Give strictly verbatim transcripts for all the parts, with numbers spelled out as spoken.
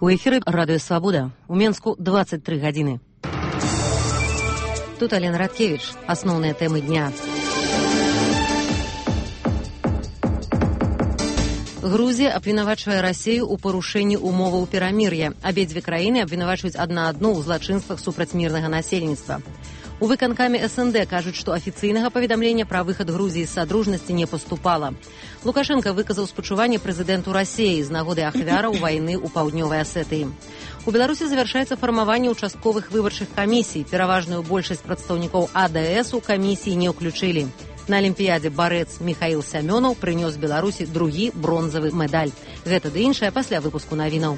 У эфіры радыё Свабода. У Менску двадцать три гадзіны. Тут Алена Радкевич. Асноўныя тэмы дня. Грузія абвінавачвае Расію ў парушэнні умоваў перамір'я. Абедзве краіны абвінавачваюць адна адну ў злачынствах супраць мірнага насельніцтва. У выканкаме эс эн дэ кажуць, што афіцыйнага паведамлення пра выхад Грузіі з садружнасці не паступала. Лукашенко выказаў спачуванне прэзідэнту Расіі з нагоды ахвяраў вайны ў паўднёвай Асетыі. У Беларусі завяршаецца фармаванне ўчастковых выбарчых камісій. Пераважную большасць прадстаўнікоў а дэ эс у камісіі не ўключылі. На алімпіядзе барэц Міхаіл Сямёнаў прынёс Беларусі другі бронзавы медаль. Гэта ды іншае пасля выпуску навінаў.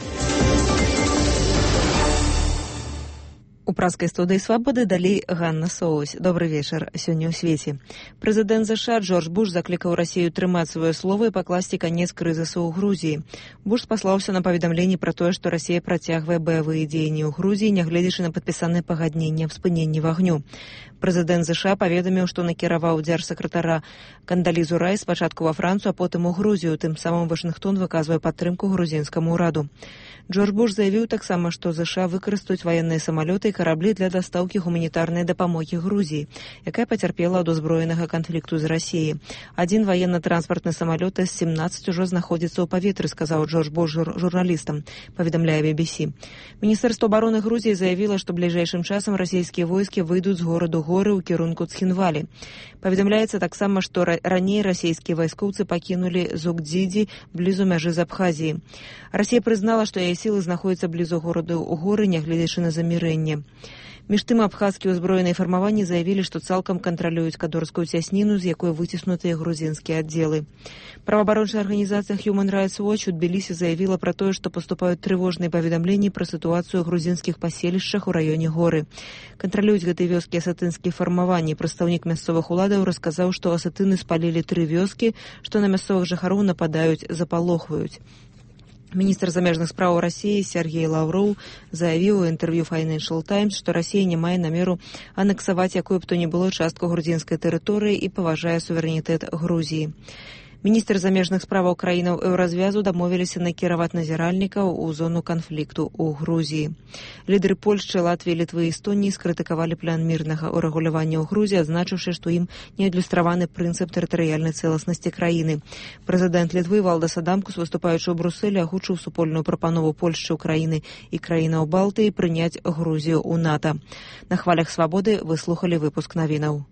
У праскай студыі «Свабоды» далей Ганна Соусь. Добры вечар. Сёння ў свеце. Прэзідэнт ЗША Джордж Буш заклікаў Расію трымаць сваё слова і пакласці канец крызісу ў Грузіі. Буш спаслаўся на паведамленні пра тое, што Расія працягвае баявыя дзеянні ў Грузіі, нягледзячы на падпісанае пагадненне аб спыненні вагню. Прэзідэнт ЗША паведаміў, што накіраваў дзяржсакратара Кандалізу Райс спачатку ва Францыю, а потым у Грузію. Тым самым Вашынгтон выказвае падтрымку грузінскаму ўраду. Джордж Буш заявіў таксама, што ЗША выкарыстаюць ваенныя самалёты і караблі для дастаўкі гуманітарнай дапамогі Грузіі, якая пацярпела ад узброенага канфлікту з Расіяй. Адзін ваенна-транспартны самалёт эс семнаццаць ужо знаходзіцца ў паветры, сказаў Джордж Буш жур журналістам, паведамляе би би сі. Міністэрства абароны Грузіі заявіла, што бліжэйшым часам расійскія войскі выйдуць з гораду Горы ў кірунку Цхінвалі. Паведамляецца таксама, што раней расійскія вайскоўцы пакінулі Зугдзідзі блізу мяжы з Абхазіяй. Расія прызнала, што яе сілы знаходзяцца блізу гораду ў Горы, нягледзячы на замірэнне. Між тым, абхазскія ўзброеныя фармаванні заявілі, што цалкам кантралююць кадорскую цясніну, з якой выціснутыя грузінскія аддзелы. Праваабарончая арганізацыя Human Rights Watch у Тбілісі заявіла пра тое, што паступаюць трывожныя паведамленні пра сітуацыю ў грузінскіх паселішчах у раёне Горы. Кантралююць гэтыя вёскі асетынскія фармаванні. Прадстаўнік мясцовых уладаў расказаў, што асетыны спалілі тры вёскі, што на мясцовых жыхароў нападаюць, запалохваюць. Міністр замежных спраў Расіі Сергей Лаўроў заявіў у інтэрв'ю Financial Times, што Расія не мае намеру анексаваць якую б то ні было частку грузінскай тэрыторыі і паважае суверэнітэт Грузіі. Міністр замежных справаў краінаў Еўразвязу дамовіліся накіраваць назіральнікаў у зону канфлікту ў Грузіі. Лідары Польшчы, Латвіі, Літвы і Эстоніі скрытыкавалі план мірнага урэгулявання ў Грузіі, адзначыўшы, што ім не адлюстраваны прынцып тэрытарыяльнай цэласнасці краіны. Прэзідэнт Літвы Валдас Адамкус, выступаючы ў Брусэлі, агучыў супольную прапанову Польшчы, Украіны і краінаў Балтыі прыняць Грузію ў НАТО. На хвалях Свабоды вы слухалі выпуск навінаў.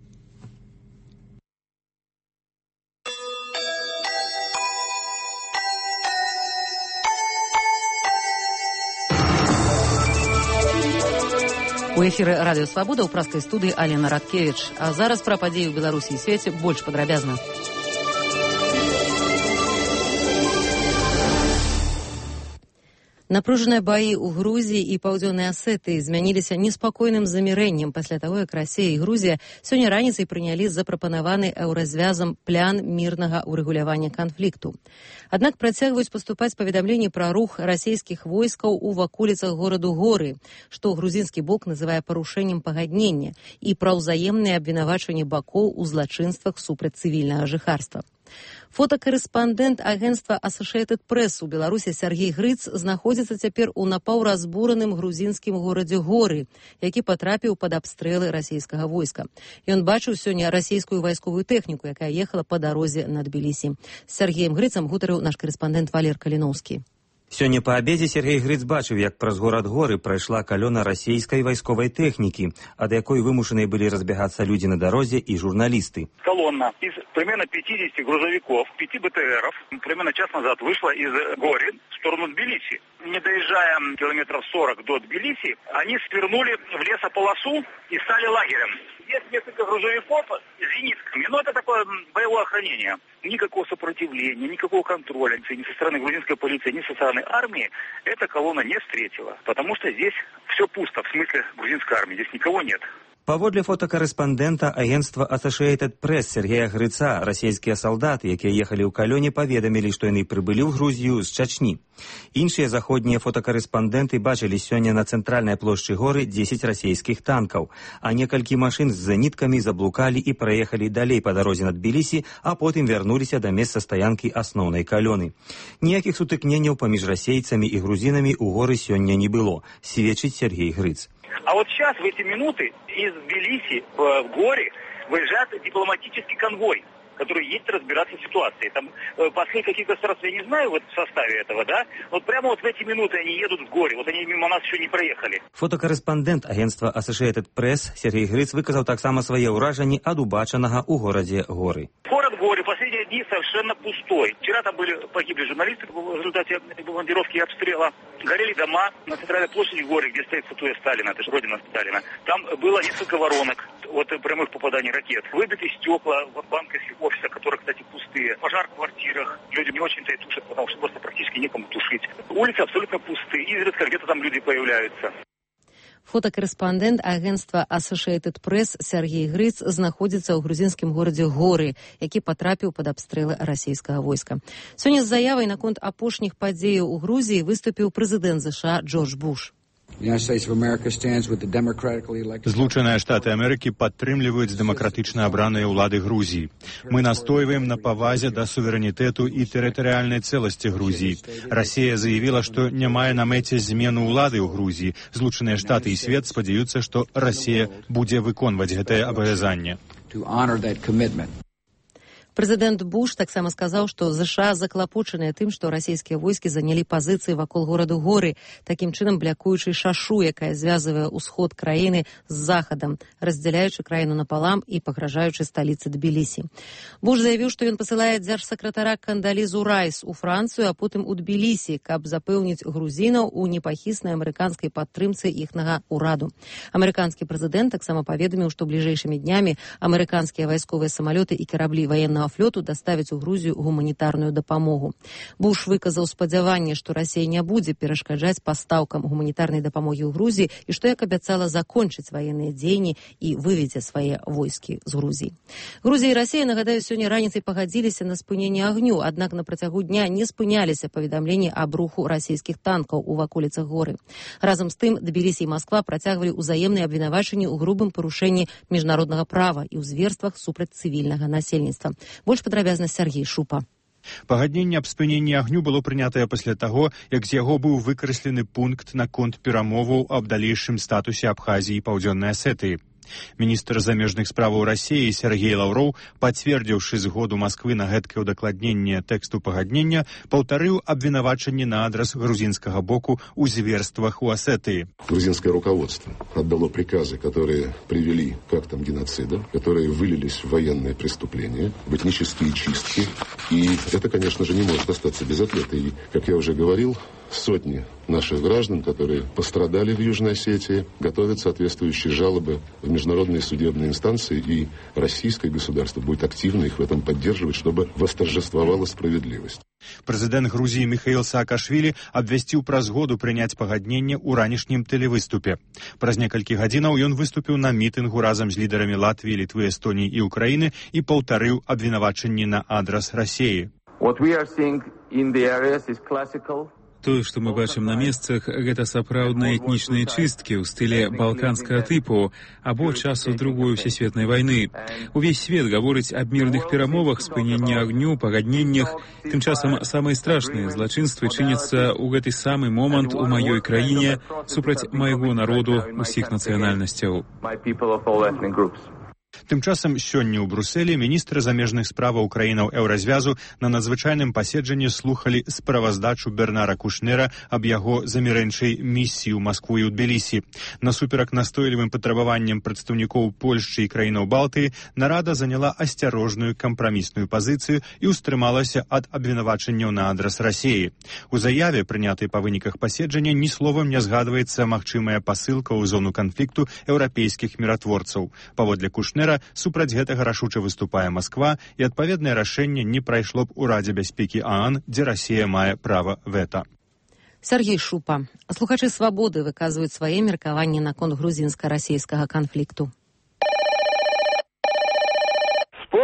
У эфіры радыё Свабода ў праскай студыі Алена Радкевич. А зараз пра падзеі ў Беларусі і свеце больш падрабязна. Напружаныя баі ў Грузіі і паўднёвай Асетыі змяніліся неспакойным замірэннем пасля таго, як Расія і Грузія сёння раніцай прынялі запрапанаваны Еўразвязам план мірнага ўрэгулявання канфлікту. Аднак працягваюць паступаць паведамленні пра рух расійскіх войскаў у ваколіцах гораду Горы, што грузінскі бок называе парушэннем пагаднення, і пра ўзаемныя абвінавачванні бакоў у злачынствах супраць цывільнага жыхарства. Фотакарэспандэнт агенцтва Associated Press у Беларусі Сергей Грыц знаходзіцца цяпер у напаўразбураным грузінскім горадзе Горы, які патрапіў пад абстрэлы расійскага войска. Ён бачыў сёння расійскую вайсковую тэхніку, якая ехала па дарозе на Тбілісі. З Сергеем Грыцам гутарыў наш карэспандэнт Валер Каліноўскі. Сёння па абедзе Сергей Грыц бачыў, як праз горад Горы прайшла калёна расійскай вайсковай тэхнікі, ад якой вымушаныя былі разбегацца людзі на дарозе і журналісты. Колонна из примерно пятидесяти грузовиков, пяти бэ тэ эров, примерно час назад вышла из Гори в сторону Тбилиси. Не доезжая километров сорок до Тбилиси, они свернули в лесополосу и стали лагерем. Есть несколько грузовиков с зенитками, но это такое боевое охранение. Никакого сопротивления, никакого контроля ни со стороны грузинской полиции, ни со стороны армии эта колонна не встретила. Потому что здесь все пусто, в смысле грузинской армии, здесь никого нет. Паводле фотакарэспандэнта агенцтва Associated Press Сергея Грыца, расійскія салдаты, якія ехалі ў калёне, паведамілі, што яны прыбылі ў Грузію з Чачні. Іншыя заходнія фотакарэспандэнты бачылі сёння на цэнтральнай плошчы горы дзесяць расійскіх танкаў, а некалькі машын з зэніткамі заблукалі і праехалі далей па дарозе на Тбілісі, а потым вярнуліся да месца стаянкі асноўнай калёны. Ніякіх сутыкненняў паміж расейцамі і грузінамі ў горы сёння не было, сведчыць Сергей Грыц. А вот сейчас, в эти минуты, из Тбилиси в горе выезжает дипломатический конвой, который едет разбираться в ситуации. Там пошли какие-то государства, я не знаю вот в составе этого, да? Вот прямо вот в эти минуты они едут в горе, вот они мимо нас еще не проехали. Фотокарэспандэнт агенцтва Associated Press Сергей Грыц выказал таксама свае ўражанні ад убачанага ў горадзе горы. Город Горе последние дни совершенно пустой. Вчера там были погибли журналисты в результате бомбардировки и обстрела. Горели дома на центральной площади Горы, где стоит статуя Сталина, это же родина Сталина. Там было несколько воронок от прямых попаданий ракет. Выбиты стекла в банковских офисах, которые, кстати, пустые. Пожар в квартирах. Люди не очень-то и тушат, потому что просто практически некому тушить. Улицы абсолютно пустые. Изредка где-то там люди появляются. Фотакарэспандэнт агенцтва Associated Press Сергей Грыц знаходзіцца ў грузінскім горадзе Горы, які патрапіў пад абстрэлы расійскага войска. Сёння з заявай наконт апошніх падзеяў у Грузіі выступіў прэзідэнт ЗША Джордж Буш. Злучаныя Штаты Амерыкі падтрымліваюць дэмакратычна абраныя ўлады Грузіі. Мы настойваем на павазе да суверэнітэту і тэрытарыяльнай цэласці Грузіі. Расія заявіла, што не мае на мэце змену ўлады ў Грузіі. Злучаныя Штаты і свет спадзяюцца, што Расія будзе выконваць гэтае абавязанне. Прэзідэнт Буш таксама сказаў, што ЗША заклапочаныя тым, што расійскія войскі занялі пазіцыі вакол гораду Горы, такім чынам блякуючы шашу, якая звязвае ўсход краіны з захадам, раздзяляючы краіну напалам і пагражаючы сталіцы Тбілісі. Буш заявіў, што ён пасылае дзяржсакратара Кандалізу Райс у Францыю, а потым у Тбілісі, каб запэўніць грузінаў у непахіснай амерыканскай падтрымцы іхнага ўраду. Амерыканскі прэзідэнт таксама паведаміў, што бліжэйшымі днямі амерыканскія вайсковыя самалёты і караблі ваеннага флоту даставіць у Грузію гуманітарную дапамогу. Буш выказаў спадзяванне, што Расія не будзе перашкаджаць пастаўкам гуманітарнай дапамогі ў Грузіі і што, як абяцала, закончыць ваенныя дзеянні і выведзе свае войскі з Грузіі. Грузія і Расія, нагадаю, сёння раніцай пагадзіліся на спыненне агню, аднак на працягу дня не спыняліся паведамленні аб руху расійскіх танкаў у ваколіцах горы. Разам з тым, Тбілісі і Масква працягвалі ўзаемныя абвінавачанні ў грубым парушэнні міжнароднага права і ў зверствах супраць цывільнага насельніцтва. Больш падрабязна Сергей Шупа. Пагадненне аб спыненні агню было прынятае пасля таго, як з яго быў выкрэслены пункт наконт перамоваў аб далейшым статусе Абхазіі і Паўдзённай Асетыі. Міністр замежных справаў Расіі Сергей Лаўроў, пацвердзіўшы згоду Масквы на гэткае ўдакладненне тэксту пагаднення, паўтарыў абвінавачанні на адрас грузинскага боку ў зверствах у Асетыі. Грузинское руководство отдало приказы, которые привели к актам геноцида, которые вылились в военные преступления, в этнические чистки. И это, конечно же, не может остаться без ответа. И, как я уже говорил, сотни наших граждан, которые пострадали в Южной Осетии, готовят соответствующие жалобы в международные судебные инстанции, и российское государство будет активно их в этом поддерживать, чтобы восторжествовала справедливость. Прэзідэнт Грузіі Міхаіл Саакашвілі абвясціў пра згоду прыняць пагадненне ў ранішнім тэлевыступе. Праз некалькі гадзінаў ён выступіў на мітынгу разам з лідарамі Латвіі, Літвы, Эстоніі і Украіны і паўтарыў абвінавачанні на адрас Расіі. Тое, што мы бачым на месцах, гэта сапраўдныя этнічныя чысткі ў стыле балканскага тыпу або часу другой всесветнай вайны. Увесь свет гаворыць аб мірных перамовах, спыненні агню, пагадненнях. Тым часам самыя страшныя злачынствы чыняцца ў гэты самы момант у маёй краіне супраць майго народу усіх нацыянальнасцяў. Тым часам сёння ў Брусэлі міністры замежных справаў краінаў Еўразвязу на надзвычайным паседжанні слухалі справаздачу Бернара Кушнера аб яго замірэнчай місіі ў Маскву і ў Тбілісі. Насуперак настойлівым патрабаванням прадстаўнікоў Польшчы і краінаў Балтыі, нарада заняла асцярожную кампрамісную пазіцыю і ўстрымалася ад абвінавачанняў на адрас Расіі. У заяве, прынятай па выніках паседжання, ні словам не згадваецца магчымая пасылка ў зону канфлікту еўрапейскіх міратворцаў. Паводле Кушнера, супраць гэтага рашуча выступае Масква, і адпаведнае рашэнне не прайшло б у Радзе бяспекі ААН, дзе Расія мае права вэта. Сергей Шупа. Слухачы «Свабоды» выказваюць свае меркаванні наконт грузінска-расійскага канфлікту.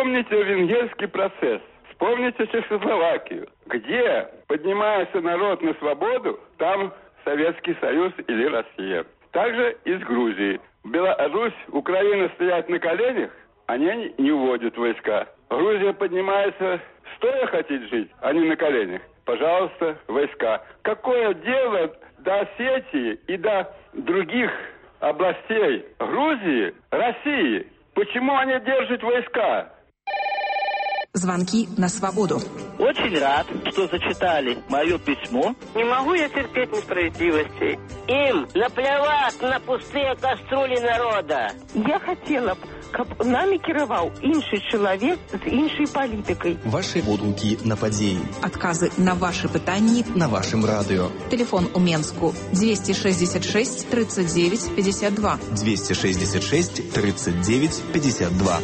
Вспомните венгерский процесс. Вспомните Чехословакию. Где поднимается народ на свободу, там Советский Союз или Россия. Также и с Грузией. Беларусь, Украина стоят на коленях, они не вводят войска. Грузия поднимается, стоя хотите жить, а не на коленях. Пожалуйста, войска. Какое дело до Осетии и до других областей Грузии, России? Почему они держат войска? Звонки на свободу. Очень рад, что зачитали мое письмо. Не могу я терпеть несправедливости. Им наплевать на пустые кастрюли народа. Я хотела б, каб нами кіраваў іншы чалавек з іншай палітыкай. Ваши водгукі на падзеі. Адказы на ваши пытанні на вашым радыё. Телефон у Менску двести шестьдесят шесть тридцать девять пятьдесят два. двести шестьдесят шесть тридцать девять пятьдесят два.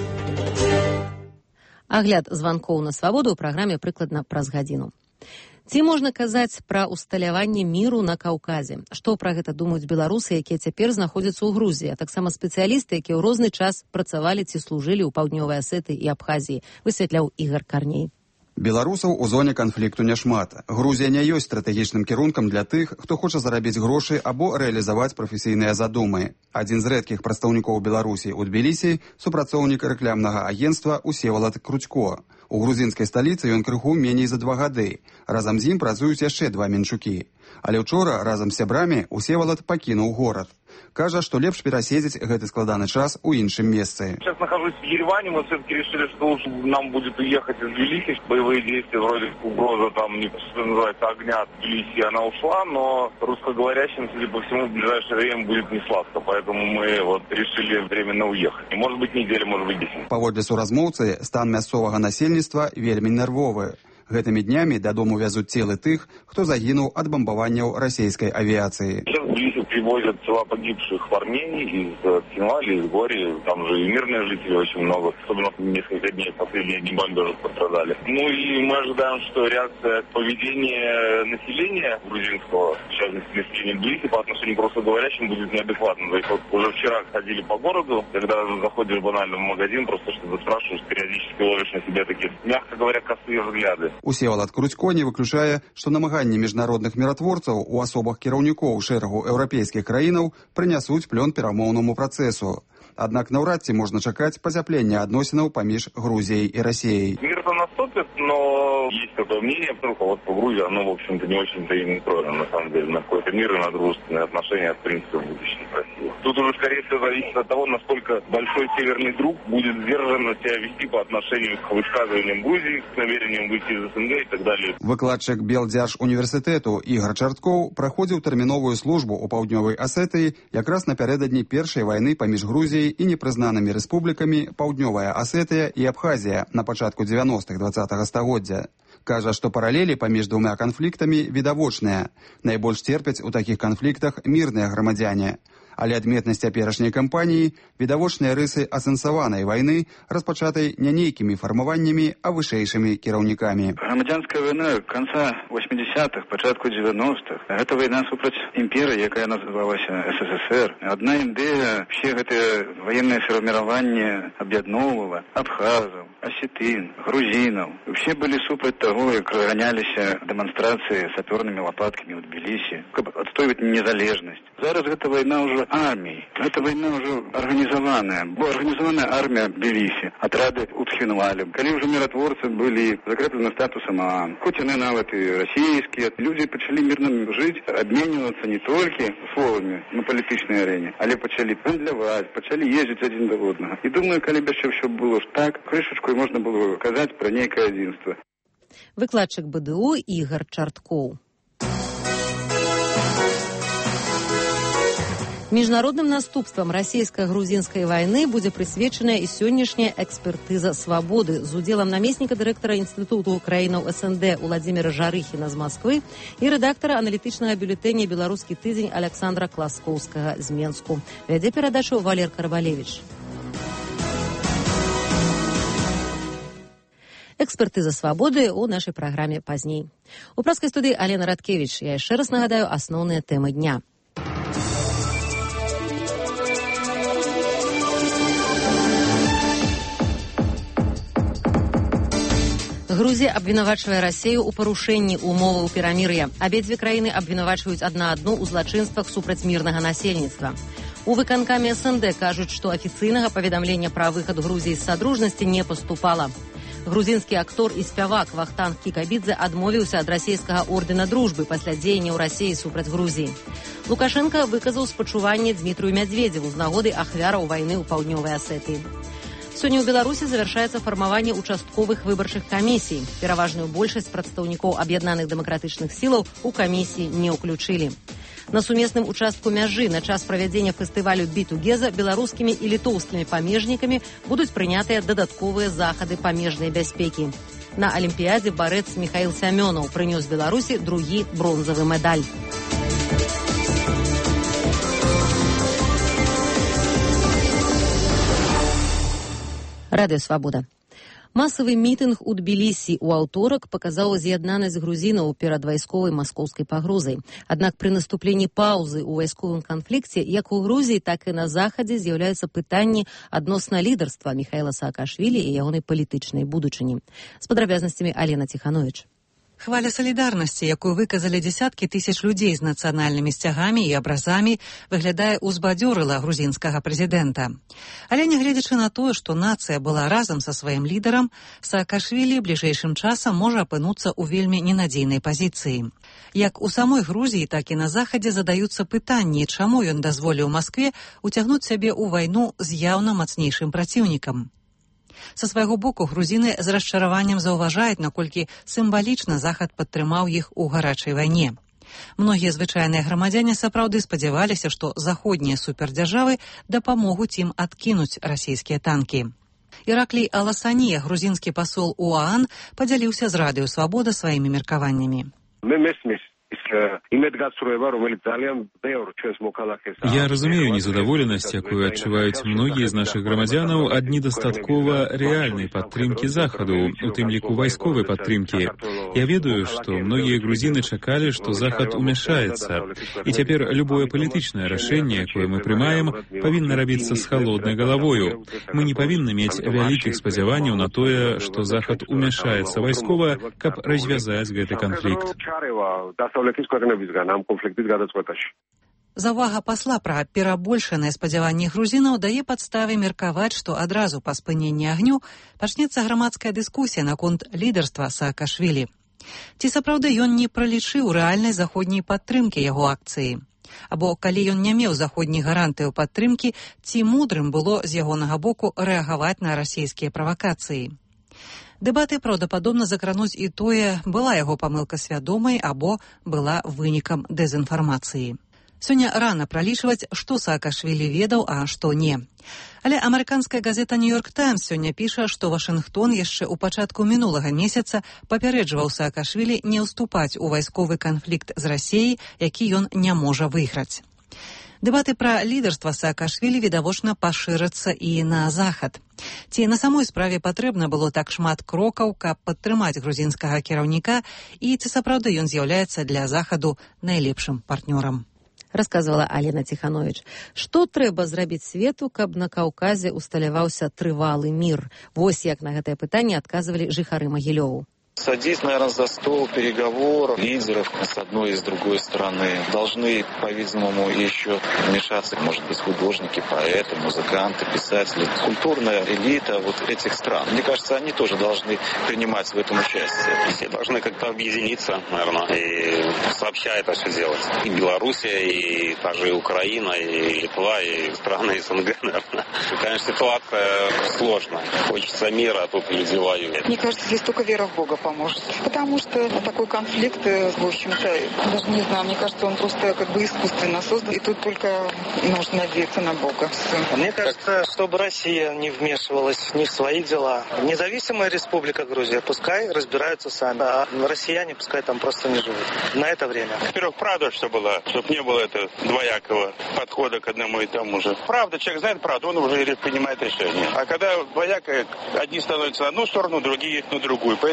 Агляд званкоў на свабоду ў праграме прыкладна праз гадзіну. Ці можна казаць пра усталяванне міру на Каўказе? Што пра гэта думаюць беларусы, якія цяпер знаходзяцца ў Грузіі, а таксама спецыялісты, якія ў розны час працавалі ці служылі ў паўднёвай Асетыі і Абхазіі, высвятляў Ігар Карней. Беларусаў у зоне канфлікту няшмат. Грузія не ёсць стратэгічным кірункам для тых, хто хоча зарабіць грошы або рэалізаваць прафесійныя задумы. Адзін з рэдкіх прадстаўнікоў Беларусі ў Тбілісі – супрацоўнік рэкламнага агенцтва Усевалад Кручко. У грузінскай сталіцы ён крыху меней за два гады. Разам з ім працуюць яшчэ два менчукі. Але ўчора разам з сябрамі Усевалад пакінуў горад. Кажа, что лепш пераседзець гэты складаны час у іншым месцы. Сейчас нахожусь в Ереване, мы все-таки решили, что лучше нам будет уехать из Тбилиси. Боевые действия, вроде угроза там, не что называется, огня от Тбилиси, она ушла, но русскоговорящим, судя по всему, в ближайшее время будет не сладко, поэтому мы вот решили временно уехать. И может быть неделя, может быть десять. Паводле суразмоўцы, стан мясцовага насельніцтва вельмі нервовы. Гэтымі днямі дадому вязуць целы тых, хто загінуў ад бамбаванняў расійскай авіяцыі. Сейчас в Тбилиси привозят тела погибших в Армении, из Цинвали, из Гори. Там же и мирные жители очень много. Особенно несколько дней, последние дни бомбежек пострадали. Ну и мы ожидаем, что реакция к поведению населения грузинского, в частности населения Тбилиси, по отношению к русскоговорящим будет неадекватно. То есть вот уже вчера ходили по городу, когда заходишь банально в магазин, просто что-то спрашиваешь, периодически ловишь на себя такие, мягко говоря, косые взгляды. Усевалад Крутько не выключае, што намаганні міжнародных міратворцаў у асобах кіраўнікоў шэрагу еўрапейскіх краінаў прынясуць плён перамоўнаму працэсу. Аднак наўрад ці можна чакаць пазяплення адносінаў паміж Грузіяй і Расіяй. Мир-то наступит, но есть такое мнение, руководство Грузии, оно, в общем-то, не очень-то и не настроено, на самом деле, на какой-то мир и на дружественные отношения, в принципе, в будущем с Россией. Тут уже, скорее всего, зависит от того, насколько большой северный друг будет сдержанно себя вести по отношению к высказываниям Грузии, к намерениям выйти из СНГ и так далее. Выкладчык Белдзяржуніверсітэту Ігар Чарткоў праходзіў тэрміновую службу ў паўднёвай Асетыі якраз напярэдадні першай вайны паміж Грузіяй і непрызнанымі рэспублікамі Паўднёвая Асетыя і Абхазія на пачатку дзевяностых двадцатага стагоддзя. Кажа, што паралелі паміж двумя канфліктамі відавочныя. Найбольш церпяць у такіх канфліктах мірныя грамадзяне. Але адметнасць цяперашняй кампаніі – відавочныя рысы асэнсаванай вайны, распачатай не нейкімі фармаваннямі, а вышэйшымі кіраўнікамі. Грамадзянская вайна канца восьмидесятых, пачатку девяностых. Гэта вайна супраць імперыі, якая называлася СССР. Адна ідэя, все гэтыя ваенныя фарміраванні аб'ядноўвала абхазаў, асетын, грузінаў. Все былі супраць таго, як разганяліся дэманстрацыі сапёрнымі лапаткамі ў Тбілісі, каб адстойваць незалежнасць. Зараз гэта вайна ўжо арміі. Гэта вайна ўжо арганізаваная. Бо арганізаваная армія Тбілісі, атрады Утхінвалі. Калі ўжо міратворцы былі закреплены статусам ААН, хоць яны нават і расійскія, людзі пачалі мірна жыць, абменьвацца не толькі словамі на палітычнай арэне, але пачалі гандляваць, пачалі ездзіць адзін да однага. І думаю, калі б яшчэ ўсё было ж так, крышачку можна было казаць пра нейкае адзінства. Выкладчык БДУ Ігар Чарткоў. Міжнародным наступствам расійска-грузінскай вайны будзе прысвечаная і сённяшняя экспертыза свабоды з удзелам намесніка дырэктара Інстытуту краінаў СНД Уладзіміра Жарыхіна з Масквы і рэдактара аналітычнага бюлетэня «Беларускі тыдзень» Аляксандра Класкоўскага з Менску. Вядзе перадачу Валер Карбалевіч. Экспертыза свабоды ў нашай праграме пазней. У праскай студыі Алена Радкевіч. Я яшчэ раз нагадаю асноўныя тэмы дня. Грузія абвінавачвае Расію ў парушэнні умоваў перамір'я. Абедзве краіны абвінавачваюць адна адну ў злачынствах супраць мірнага насельніцтва. У выканкаме эс эн дэ кажуць, што афіцыйнага паведамлення пра выхад Грузіі з садружнасці не паступала. Грузінскі актор і спявак Вахтанг Кікабідзе адмовіўся ад расійскага ордэна дружбы пасля дзеянняў Расіі супраць Грузіі. Лукашенка выказаў спачуванне Дмітрию Мядзведзеву з нагоды ахвяраў вайны ў паўднёвай Асетыі. Сёння ў Беларусі завяршаецца фармаванне участковых выбарчых камісій. Пераважную большасць прадстаўнікоў аб'яднаных дэмакратычных сілаў у камісіі не ўключылі. На сумесным участку мяжы на час правядзення фестывалю «Бітугеза» беларускімі і літоўскімі памежнікамі будуць прынятыя дадатковыя захады памежнай бяспекі. На алімпіядзе барэц Міхаіл Сямёнаў прынёс Беларусі другі бронзавы медаль. Радыё Свабода. Масавы мітынг у Тбілісі ў аўторак паказаў з'яднанасць грузінаў перад вайсковай маскоўскай пагрозай. Аднак пры наступленні паўзы ў вайсковым канфлікце як у Грузіі, так і на Захадзе з'яўляюцца пытанні адносна лідарства Міхаіла Саакашвілі і ягонай палітычнай будучыні. З падрабязнасцямі Алена Ціханович. Хваля салідарнасці, якую выказалі дзесяткі тысяч людзей з нацыянальнымі сцягамі і абразамі, выглядае узбадзёрыла грузінскага прэзідэнта. Але нягледзячы на тое, што нацыя была разам са сваім лідарам, Саакашвілі бліжэйшым часам можа апынуцца ў вельмі ненадзейнай пазіцыі. Як у самой Грузіі, так і на Захадзе задаюцца пытанні, чаму ён дазволіў Маскве уцягнуць сябе ў вайну з яўна мацнейшым праціўнікам. Са свайго боку грузіны з расчараваннем заўважаюць, наколькі сімвалічна Захад падтрымаў іх у гарачай вайне. Многія звычайныя грамадзяне сапраўды спадзяваліся, што заходнія супердзяржавы дапамогуць ім адкінуць расійскія танкі. Іраклій Аласанія, грузінскі пасол у ОАН, падзяліўся з Радыё Свабода сваімі меркаваннямі. Я разумею незадаволенасць, якую адчуваюць многія з нашых грамадзянаў ад недастаткова рэальнай падтрымкі Захаду, у тым ліку вайсковай падтрымкі. Я ведаю, што многія грузіны чакалі, што Захад умяшаецца. І цяпер любое палітычнае рашэнне, якое мы прымаем, павінна рабіцца з халоднай галавою. Мы не павінны мець вялікіх спадзяванняў на тое, што Захад умяшаецца вайскова, каб развязаць гэты канфлікт. Заўвага пасла пра перабольшаныя спадзяванні грузінаў дае падставы меркаваць, што адразу па спыненні агню пачнецца грамадская дыскусія наконт лідарства Саакашвілі. Ці сапраўды ён не пралічыў рэальнай заходняй падтрымкі яго акцыі? Або калі ён не меў заходніх гарантыяў падтрымкі, ці мудрым было з ягонага боку рэагаваць на расійскія правакацыі? Дэбаты праўдападобна закрануць і тое, была яго памылка свядомай або была вынікам дэзінфармацыі. Сёння рана пралічваць, што Саакашвілі ведаў, а што не. Але амерыканская газета «Нью-Йорк Таймс» сёння піша, што Вашынгтон яшчэ ў пачатку мінулага месяца папярэджваў Саакашвілі не ўступаць у вайсковы канфлікт з Расіяй, які ён не можа выйграць. Дэбаты пра лідарства Саакашвілі відавочна пашырацца і на Захад. Ці на самой справе патрэбна было так шмат крокаў, каб падтрымаць грузінскага кіраўніка, і ці сапраўды ён з'яўляецца для Захаду найлепшым партнёрам? Расказвала Алена Ціханович. Што трэба зрабіць свету, каб на Каўказе усталяваўся трывалы мір? Вось як на гэтае пытанне адказвалі жыхары Магілёву. Садись, наверное, за стол переговоров лидеров с одной и с другой стороны. Должны, по-видимому, еще вмешаться, может быть, художники, поэты, музыканты, писатели, культурная элита вот этих стран. Мне кажется, они тоже должны принимать в этом участие. Все должны как-то объединиться, наверное, и сообща это все делать. И Белоруссия, и та же Украина, и Литва, и страны СНГ, наверное. Конечно, ситуация сложная. Хочется мира, а тут люди воюют. Мне кажется, здесь только вера в Бога поможет. Потому что такой конфликт, в общем-то, даже не знаю, мне кажется, он просто как бы искусственно создан. И тут только нужно надеяться на Бога. Все. Мне кажется, чтобы Россия не вмешивалась ни в свои дела. Независимая республика Грузия, пускай разбираются сами. А россияне пускай там просто не живут. На это время. Во-первых, правда, что было, чтобы не было этого двоякого подхода к одному и тому же. Правда, человек знает правду, он уже принимает решение. А когда двояко, одни становятся на одну сторону, другие на другую. Поэтому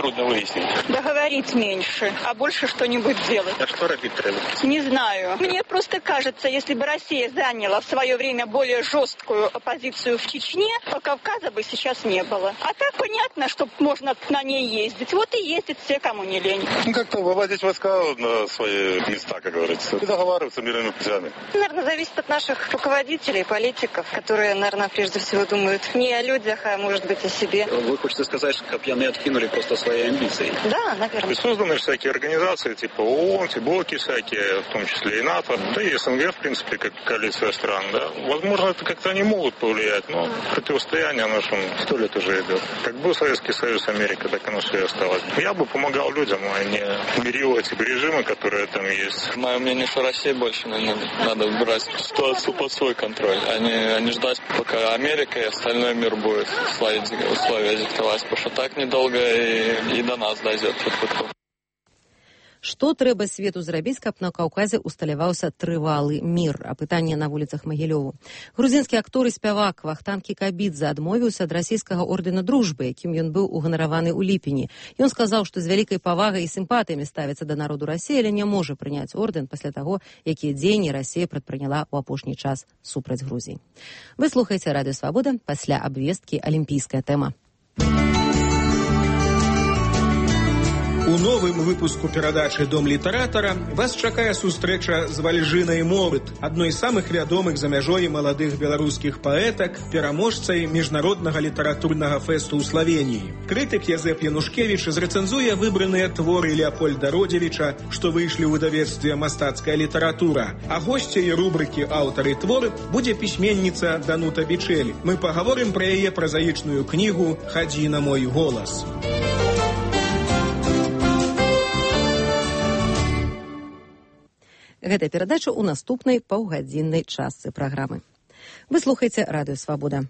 трудно выяснить. Договорить меньше, а больше что-нибудь делать. А что робить треба? Не знаю. Мне просто кажется, если бы Россия заняла в свое время более жесткую позицию в Чечне, то Кавказа бы сейчас не было. А так понятно, что можно на ней ездить. Вот и ездят все, кому не лень. Ну, как-то выводить войска на свои места, как говорится. И договариваться мирными путями. Наверное, зависит от наших руководителей, политиков, которые, наверное, прежде всего думают не о людях, а, может быть, о себе. Вы хотите сказать, что копьяны откинули просто свои амбиции? Да, наверное. И созданы всякие организации, типа ООН, блоки всякие, в том числе и НАТО, да и СНГ, в принципе, как коалиция стран, да. Возможно, это как-то они могут повлиять, но противостояние, оно же сто лет уже идет. Как был Советский Союз, Америка, так оно все и осталось. Я бы помогал людям, а не мирил эти режимы, которые там есть. Мое мнение, что России больше надо, надо брать ситуацию под свой контроль, а не, а не ждать, пока Америка и остальной мир будет условия диктовать, потому что так недолго и, и до нас дойдет. Што трэба свету зрабіць, каб на Каўказе усталяваўся трывалы мір? Апытанне на вуліцах Магілёву. Грузінскі актор і спявак Вахтанг Кікабідзе адмовіўся ад расійскага ордэна дружбы, якім ён быў уганараваны ў ліпені. Ён сказаў, што з вялікай павагай і сімпатыямі ставіцца да народу Расіі, але не можа прыняць ордэн пасля таго, якія дзеянні Расія прадпрыняла ў апошні час супраць Грузіі. Вы слухаеце Радыё Свабода, пасля абвесткі алімпійская тэма. У новым выпуску перадачы «Дом літаратара» вас чакае сустрэча з Вальжынай Молыт, адной з самых вядомых за мяжой маладых беларускіх паэтак, пераможцай міжнароднага літаратурнага фэсту ў Славеніі. Крытык Язэп Янушкевіч зрэцэнзуе выбраныя творы Леапольда Родзевіча, што выйшлі ў выдавецтве «Мастацкая літаратура». А госцяй рубрыкі «Аўтары творы» будзе пісьменніца Данута Бичэль. Мы пагаворым пра яе празаічную кнігу «Хадзі на мой голас». Гэта перадача ў наступнай паўгадзіннай частцы праграмы. Вы слухаеце Радыё Свабода.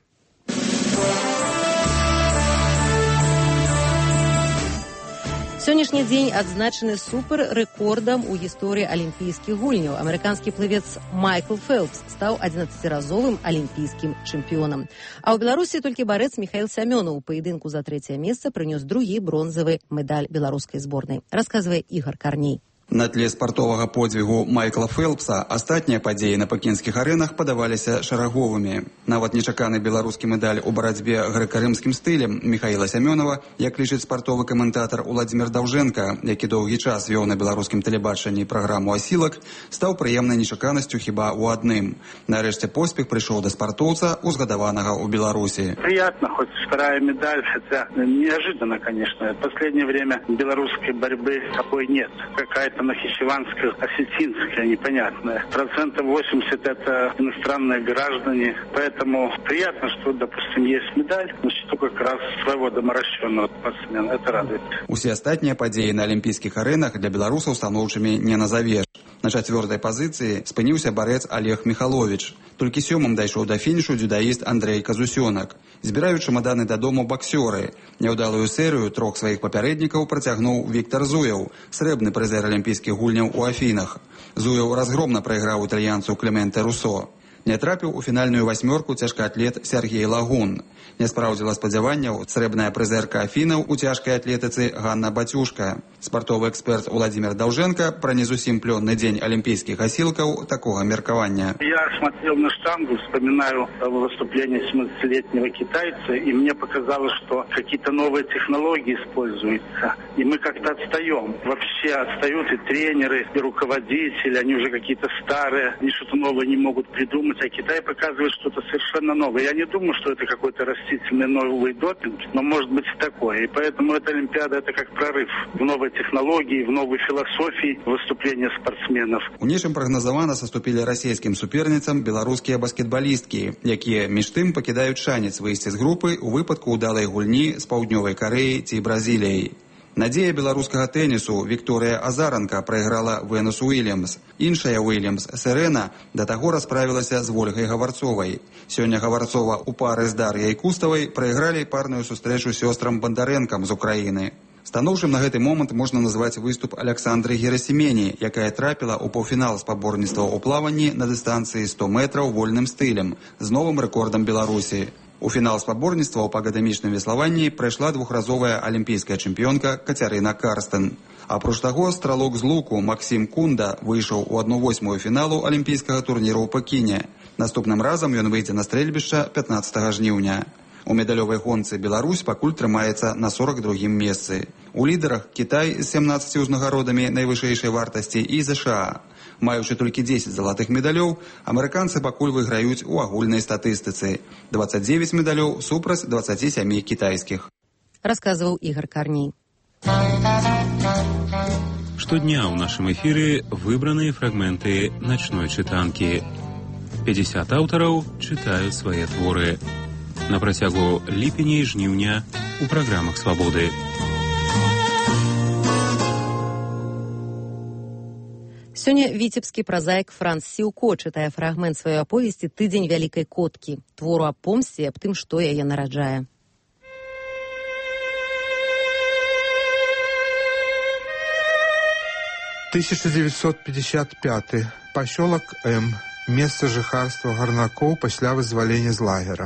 Сённяшні дзень адзначаны супер-рэкордам у гісторыі алімпійскіх гульняў. Амерыканскі плывец Майкл Фэлпс стаў адзінаццаціразовым алімпійскім чэмпіёнам. А ў Беларусі толькі барэц Міхаіл Сямёнаў у паядынку за трэцяе месца прынёс другі бронзавы медаль беларускай зборнай. Расказвае Ігар Карней. На тле спартовага подзвігу Майкла Фэлпса астатнія падзеі на пекінскіх арэнах падаваліся шараговымі. Нават нечаканы беларускі медаль у барацьбе грэка-рымскім стылем Міхаіла Сямёнава, як лічыць спартовы каментатар Уладзімір Даўжэнка, які доўгі час вёў на беларускім тэлебачанні праграму «Асілак», стаў прыемнай нечаканасцю хіба ў адным. Нарэшце поспех прыйшоў да спартоўца, узгадаванага ў Беларусі. Приятно, хоть вторая медаль, хотя неожиданно, конечно. В последнее время белорусской борьбы такой нет. Какая-то нахичеванская, осетинская, непонятная. Процентов восемьдесят это иностранные граждане. Поэтому приятно, что, допустим, есть медаль, но что как раз своего доморощенного спортсмена. Это радует. Усе астатнія падзеі на алімпійскіх арэнах для беларусаў станоўчымі не назавеш. На чацвёртай пазіцыі спыніўся барэц Олег Михалович. Толькі сёмым дайшоў да фінішу дзюдаіст Андрей Казусёнак. Збіраюць чамаданы дадому баксёры. Няўдалую серыю трох сваіх папярэднікаў працягнуў Віктор Зуяў, срэбны прызер алімпійскіх гульняў у Афінах. Зуяў разгромна прайграў італьянцу Клементе Русо. Не трапіў у фінальную васьмёрку цяжкаатлет Сергей Лагун. Не спраўдзіла спадзяванняў срэбная прызерка Афінаў у цяжкай атлетыцы Ганна Бацюшка. Спартовы эксперт Уладзімір Даўжэнка пра не зусім плённы дзень алімпійскіх асілкаў такога меркавання. Я смотрел на штангу, вспоминаю выступление семнадцатилетнего китайца, и мне показалось, что какие-то новые технологии используются, и мы как-то отстаем. Вообще отстают и тренеры, и руководители, они уже какие-то старые, они что-то новое не могут придумать, а Китай показывает что-то совершенно новое. Я не думаю, что это какой-то растительный новый допинг, но может быть и такое. И поэтому эта Олимпиада — это как прорыв в новой технологии, в новой философии выступления спортсменов. У нечым прагназавана саступілі расійскім суперніцам беларускія баскетбалісткі, якія між тым пакідаюць шанец выйсці з групы ў выпадку ўдалай гульні з паўднёвай Карэяй ці Бразіліяй. Надзея беларускага тэнісу Вікторыя Азаранка прайграла Венус Уильямс. Іншая Уильямс, Серена, да таго расправілася з Вольгай Гаварцовай. Сёння Гаварцова ў пары з Дар'яй Куставай прайгралі парную сустрэчу сёстрам Бандарэнкам з Украіны. Станоўчым на гэты момант можна назваць выступ Александры Герасімені, якая трапіла ў паўфінал спаборніцтва ў плаванні на дыстанцыі сто метраў вольным стылем з новым рэкордам Беларусі. У фінал спаборніцтваў па акадэмічным веславанні прайшла двухразовая алімпійская чэмпіёнка Кацярына Карстэн. Апроч таго, стралок з луку Максім Кунда выйшаў у адну восьмую фіналу алімпійскага турніру ў Пекіне. Наступным разам ён выйдзе на стрэльбішча пятнаццатага жніўня. У медалёвай гонцы Беларусь пакуль трымаецца на сорок другім месцы. У лідарах Кітай з сямнаццаці ўзнагародамі найвышэйшай вартасці і ЗША. Маючы толькі дзесяць залатых медалёў, амерыканцы пакуль выйграюць у агульнай статыстыцы. дваццаць дзевяць медалёў супраць дваццаці сямі кітайскіх. Расказваў Ігор Карней. Штодня ў нашым эфіры выбраныя фрагменты начной чытанкі. пятьдесят аўтараў чытаюць свае творы. На працягу ліпеня і жніўня у праграмах «Свабоды». Сёння віцебскі празаік Франц Сіўко чытае фрагмент сваёй аповесці «Тыдзень вялікай коткі», твору аб помсце, аб тым, што яе нараджае. тысяча девятьсот пятьдесят пятый. Пасёлак М. Месца жыхарства гарнакоў пасля вызвалення з лагера.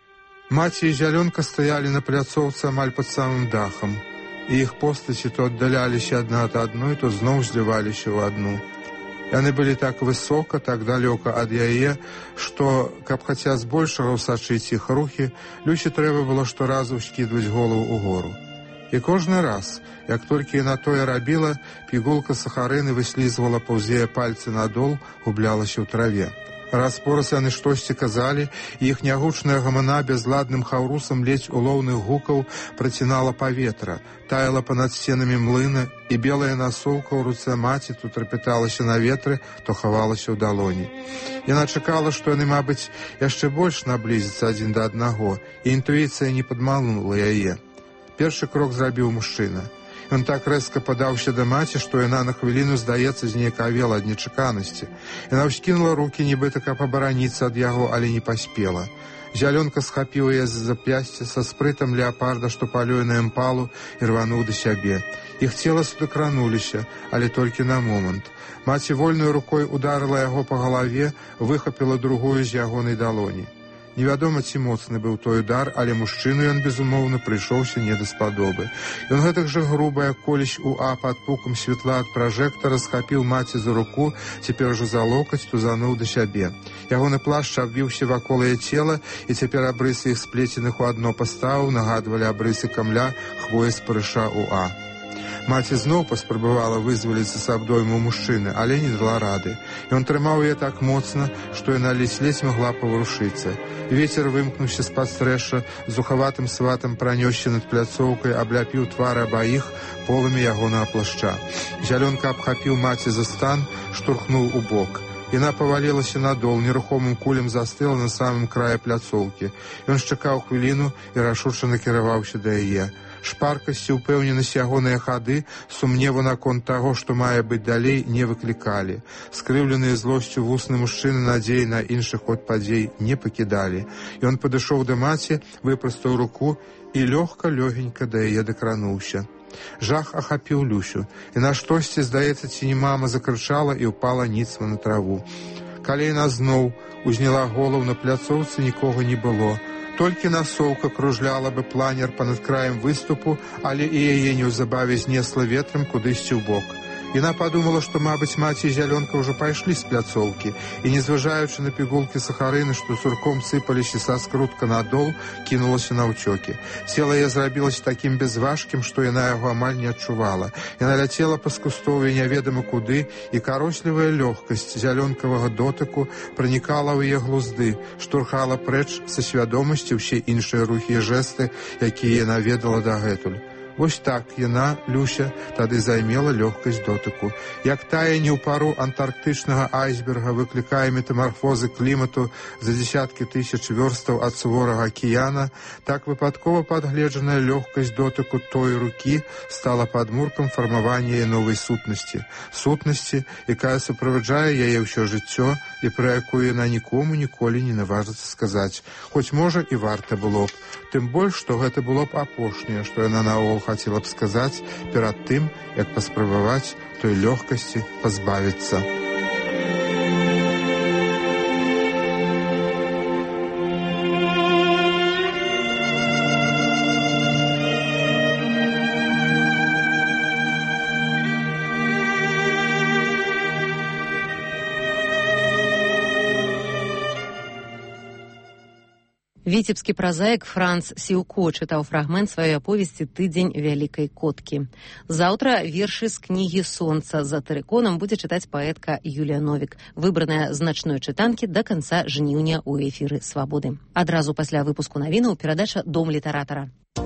Маці і зялёнка стаялі на пляцоўцы амаль пад самым дахам, і іх постаці то аддаляліся адна ад адной, то зноў зліваліся ў адну. Яны былі так высока, так далёка ад яе, што, каб хаця збольшага ўсачыць іх рухі, Люсі трэба было шторазу скідваць голову ўгору. І кожны раз, як толькі яна тое рабіла, пігулка сахарыны выслізвала паўз яе пальцы надол, гублялася ў траве. Раз-пораз яны штосьці казалі, і іх нягучная гамана бязладным хаўрусам ледзь улоўных гукаў працінала паветра, таяла панад сценамі млына, і белая насоўка ў руцэ маці то трапяталася на ветры, то хавалася ў далоні. Яна чакала, што яны, мабыць, яшчэ больш наблізяцца адзін да аднаго, і інтуіцыя не падманула яе. Першы крок зрабіў мужчына. Ён так рэзка падаўся да маці, што яна на хвіліну, здаецца, знекавела ад нечаканасці. Яна ўскінула рукі, нібыта каб абараніцца ад яго, але не паспела. Зялёнка схапіў яе з запясця са спрытам леапарда, што палюе на імпалу, і рвануў да сябе. Іх цела судакрануліся, але толькі на момант. Маці вольнай рукой ударыла яго па галаве, выхапіла другую з ягонай далоні. Невядома, ці моцны быў той удар, але мужчыну ён, безумоўна, прыйшоўся не даспадобы. Ён гэтак жа груба, як колісь у А пад пукам святла ад пражэктара, схапіў маці за руку, цяпер ужо за локаць тузануў да сябе. Ягоны плашч абвіўся вакол яе цела, і цяпер абрысы іх сплеценых у адно паставаў нагадвалі абрысы камля хвоі спарыша у А. Маці зноў паспрабавала вызваліцца з абдойму мужчыны, але не дала рады. Ён трымаў яе так моцна, што яна ледзь-ледзь магла паварушыцца. Вецер вымкнуўся з-пад стрэша, зухаватым сватам пранёсся над пляцоўкай, абляпіў твары абаіх полымі ягонага плашча. Зялёнка абхапіў маці за стан, штурхнуў у бок. Яна павалілася надол, нерухомым кулем застыла на самым краі пляцоўкі. Ён чакаў хвіліну і рашуча накіраваўся да яе. Шпаркасць і ўпэўненасць ягоныя хады, сумневу наконт таго, што мае быць далей, не выклікалі. Скрыўленыя злосцю вусны мужчыны надзеі на іншы ход падзей не пакідалі. Ён падышоў да маці, выпрастаў руку і лёгка-лёгенька да яе дакрануўся. Жах ахапіў Люсю, і на штосьці, здаецца, ці не мама, закрычала і ўпала ніцва на траву. Калі яна зноў узняла голову, на пляцоўцы нікога не было. Толькі насоўка кружляла бы планер панад краем выступу, але і яе неўзабаве знесла ветрам кудысьці ў бок. Яна падумала, што, мабыць, маці і зялёнка ўжо пайшлі з пляцоўкі, і, незважаючы на пігулкі сахарыны, што сурком сыпаліся са скрутка надол, кінулася наўцёкі. Цела яе зрабілася такім безважкім, што яна яго амаль не адчувала. Яна ляцела па скустоўі няведама куды, і карослівая лёгкасць зялёнкавага дотыку пранікала ў яе глузды, штурхала прэч са свядомасці ўсе іншыя рухі і жэсты, якія яна ведала дагэтуль. Вось так яна, Люся, тады займела лёгкасць дотыку. Як тая не ў пару антарктычнага айсберга выклікае метамарфозы клімату за дзесяткі тысяч вёрстаў ад суворага акіяна, так выпадкова падгледжаная лёгкасць дотыку той рукі стала падмуркам фармавання яе новай сутнасці. Сутнасці, якая суправаджае яе ўсё жыццё і пра якую яна нікому ніколі не наважыцца сказаць. Хоць, можа, і варта было б. Тым больш, што гэта было б апошняе, што яна наогул хацела б сказаць перад тым, як паспрабаваць той лёгкасці пазбавіцца. Віцебскі празаік Франц Сіўко чытаў фрагмент сваёй аповесці «Тыдзень вялікай коткі». Заўтра вершы з кнігі «Сонца» за тэрыконам будзе чытаць паэтка Юлія Новік, выбраная з начной чытанкі да канца жніўня ў эфіры «Свабоды». Адразу пасля выпуску навінаў перадача «Дом літаратара».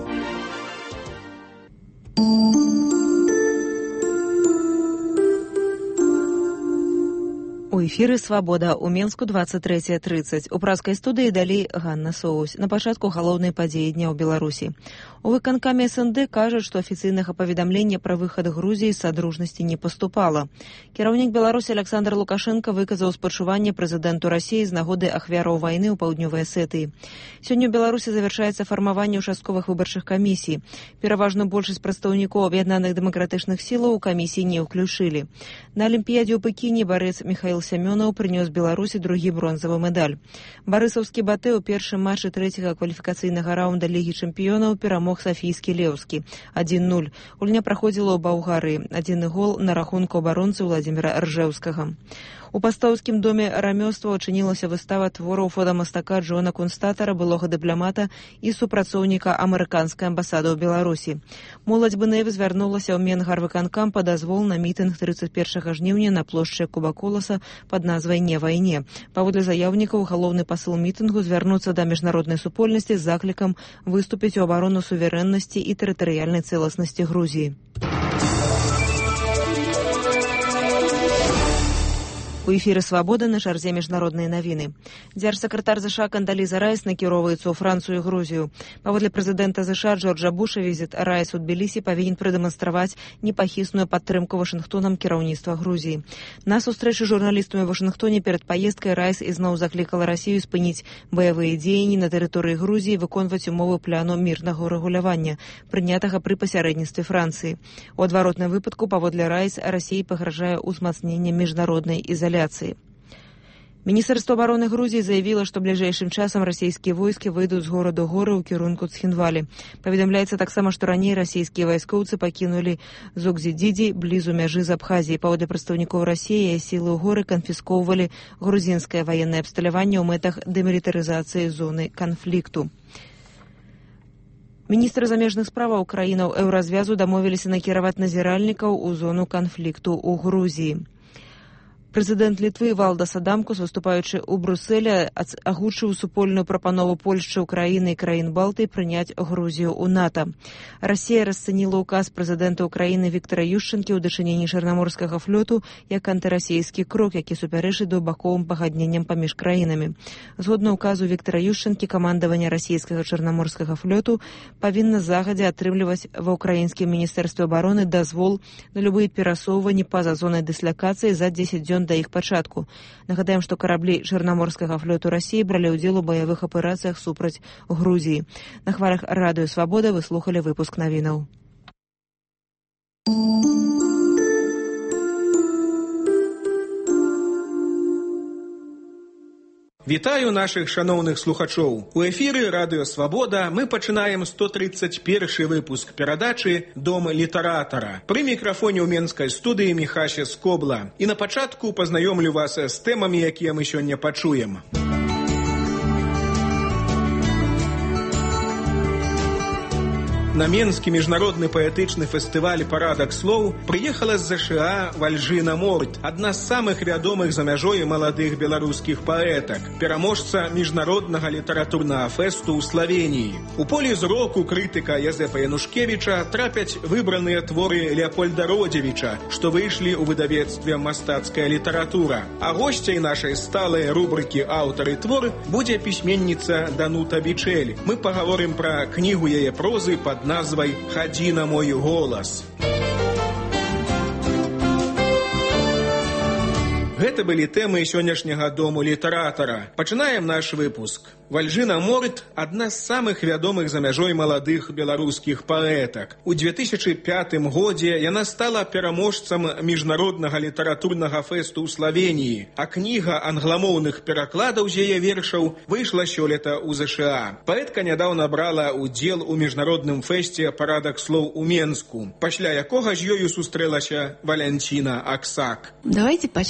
У эфіры «Свабода» у Менску двадцать третья тридцать. У празкай студыі далей Ганна Соусь. На пачатку галоўнай падзеі дня ў Беларусі. У выканкаме эс эн дэ кажуць, што афіцыйнага паведамлення пра выхад Грузіі з Садружнасці не паступала. Кіраўнік Беларусі Александр Лукашенко выказаў спачуванне прэзідэнту Расіі з нагоды ахвяраў вайны ў паўднёвай Асетыі. Сёння ў Беларусі завяршаецца фармаванне участковых выбарчых камісій. Пераважную большасць прадстаўнікоў аб'яднаных дэмакратычных сілаў у камісіі не ўключылі. На Алімпіядзе ў Пекіне барэц Міхаіл Сямёнаў прынёс Беларусі другі бронзавы медаль. Барысаўскі батэ ў першым матчы трэцяга кваліфікацыйнага раунда Лігі чэмпіёнаў перамог Софійскі Леўскі адзін нуль. Гульня праходзіла ў Баўгарыі. Адзіны гол на рахунку абаронцы Владзіміра Ржэўскага. У пастаўскім доме рамёства учынілася выстава твораў фотамастака Джона Кунстатара, былога дыпламата і супрацоўніка амерыканскай амбасады ў Беларусі. Моладзь БНЭФ звярнулася ў Менгарвыканкам па дазвол на мітынг тридцать першага жніўня на плошчы Куба-Коласа пад назвай «Не вайне». Паводле заяўнікаў, галоўны пасыл мітынгу звярнуцца да міжнароднай супольнасці з заклікам выступіць у абарону суверэннасці і тэрытарыяльнай цэласнасці Грузіі. У эфіры «Свабода» на чарзе міжнародныя навіны. Дзяржсакратар ЗША Кандаліза Райс накіроўваецца ў Францыю і Грузію. Паводле прэзідэнта ЗША Джорджа Буша візіт Райс у Тбілісі павінен прадэманстраваць непахісную падтрымку Вашынгтонам кіраўніцтва Грузіі. На сустрэчы з журналістамі ў Вашынгтоне перад паездкай Райс ізноў заклікала Расію спыніць баявыя дзеянні на тэрыторыі Грузіі, выконваць умовы пляну мірнага ўрэгулявання, прынятага пры пасярэдніцтве Францыі. У адваротным выпадку, паводле Райс, Расіі пагражае ўзмацненнем міжнароднай ізаляцыі. Міністэрства абароны Грузіі заявіла, што бліжэйшым часам расійскія войскі выйдуць з гораду Горы ў кірунку Цхінвалі. Паведамляецца таксама, што раней расійскія вайскоўцы пакінулі Зогзідзідзі блізу мяжы з Абхазіяй. Паводле прадстаўнікоў Расіі, сілы ў горы канфіскоўвалі грузінскае ваеннае абсталяванне ў мэтах дэмілітарызацыі зоны канфлікту. Міністры замежных справаў краінаў еўразвязу дамовіліся накіраваць назіральнікаў у зону канфлікту ў Грузіі. Прэзідэнт Літвы Валдас Адамкус, выступаючы ў Брусэлі, агучыў супольную прапанову Польшчы, Украіны і краін Балтыі прыняць Грузію ў НАТО. Расія расцаніла ўказ прэзідэнта Украіны Віктара Ющэнкі ў дачыненні чарнаморскага флоту як антырасійскі крок, які супярэчыць двухбаковым пагадненням паміж краінамі. Згодна ўказу Віктара Ющэнкі, камандаванне расійскага чарнаморскага флоту павінна загадзя атрымліваць ва ўкраінскім міністэрстве абароны дазвол на любыя перасоўванні па-за зонай дыслакацыі за дзесяць дзён да іх пачатку. Нагадаем, што караблі чарнаморскага флоту Расіі бралі ўдзел у баявых аперацыях супраць Грузіі. На хвалях радыё «Свабода» вы слухалі выпуск навінаў. Вітаю нашых шаноўных слухачоў. У эфіры радыё «Свабода» мы пачынаем сто тридцать першы выпуск перадачы «Дом літаратара». Пры мікрафоне ў менскай студыі Міхася Скобла. І на пачатку пазнаёмлю вас з тэмамі, якія мы сёння пачуем. На Менскі міжнародны паэтычны фестываль «Парадак слоў» прыехала з ЗША Вальжына Морт, адна з самых вядомых за мяжой маладых беларускіх паэтак, пераможца міжнароднага літаратурнага фэсту ў Славеніі. У полі зроку крытыка Язэпа Янушкевіча трапяць выбраныя творы Леапольда Родзевіча, што выйшлі ў выдавецтве «Мастацкая літаратура». А госцяй нашай сталай рубрыкі «Аўтар і твор» будзе пісьменніца Данута Бичэль. Мы пагаворым пра кнігу яе прозы пад назвай «Хадзі на мой голас». Гэта былі тэмы сённяшняга дому літаратара. Пачынаем наш выпуск. Вальжына Морт – адна з самых вядомых за мяжой маладых беларускіх паэтак. У две тысячы пятым годзе яна стала пераможцам міжнароднага літаратурнага фэсту ў Славеніі, а кніга англамоўных перакладаў з яе вершаў выйшла сёлета ў ЗША. Паэтка нядаўна брала ўдзел у міжнародным фэсце «Парадак слоў» у Менску, пасля якога з ёю сустрэлася Валянціна Аксак. Давайте пачнем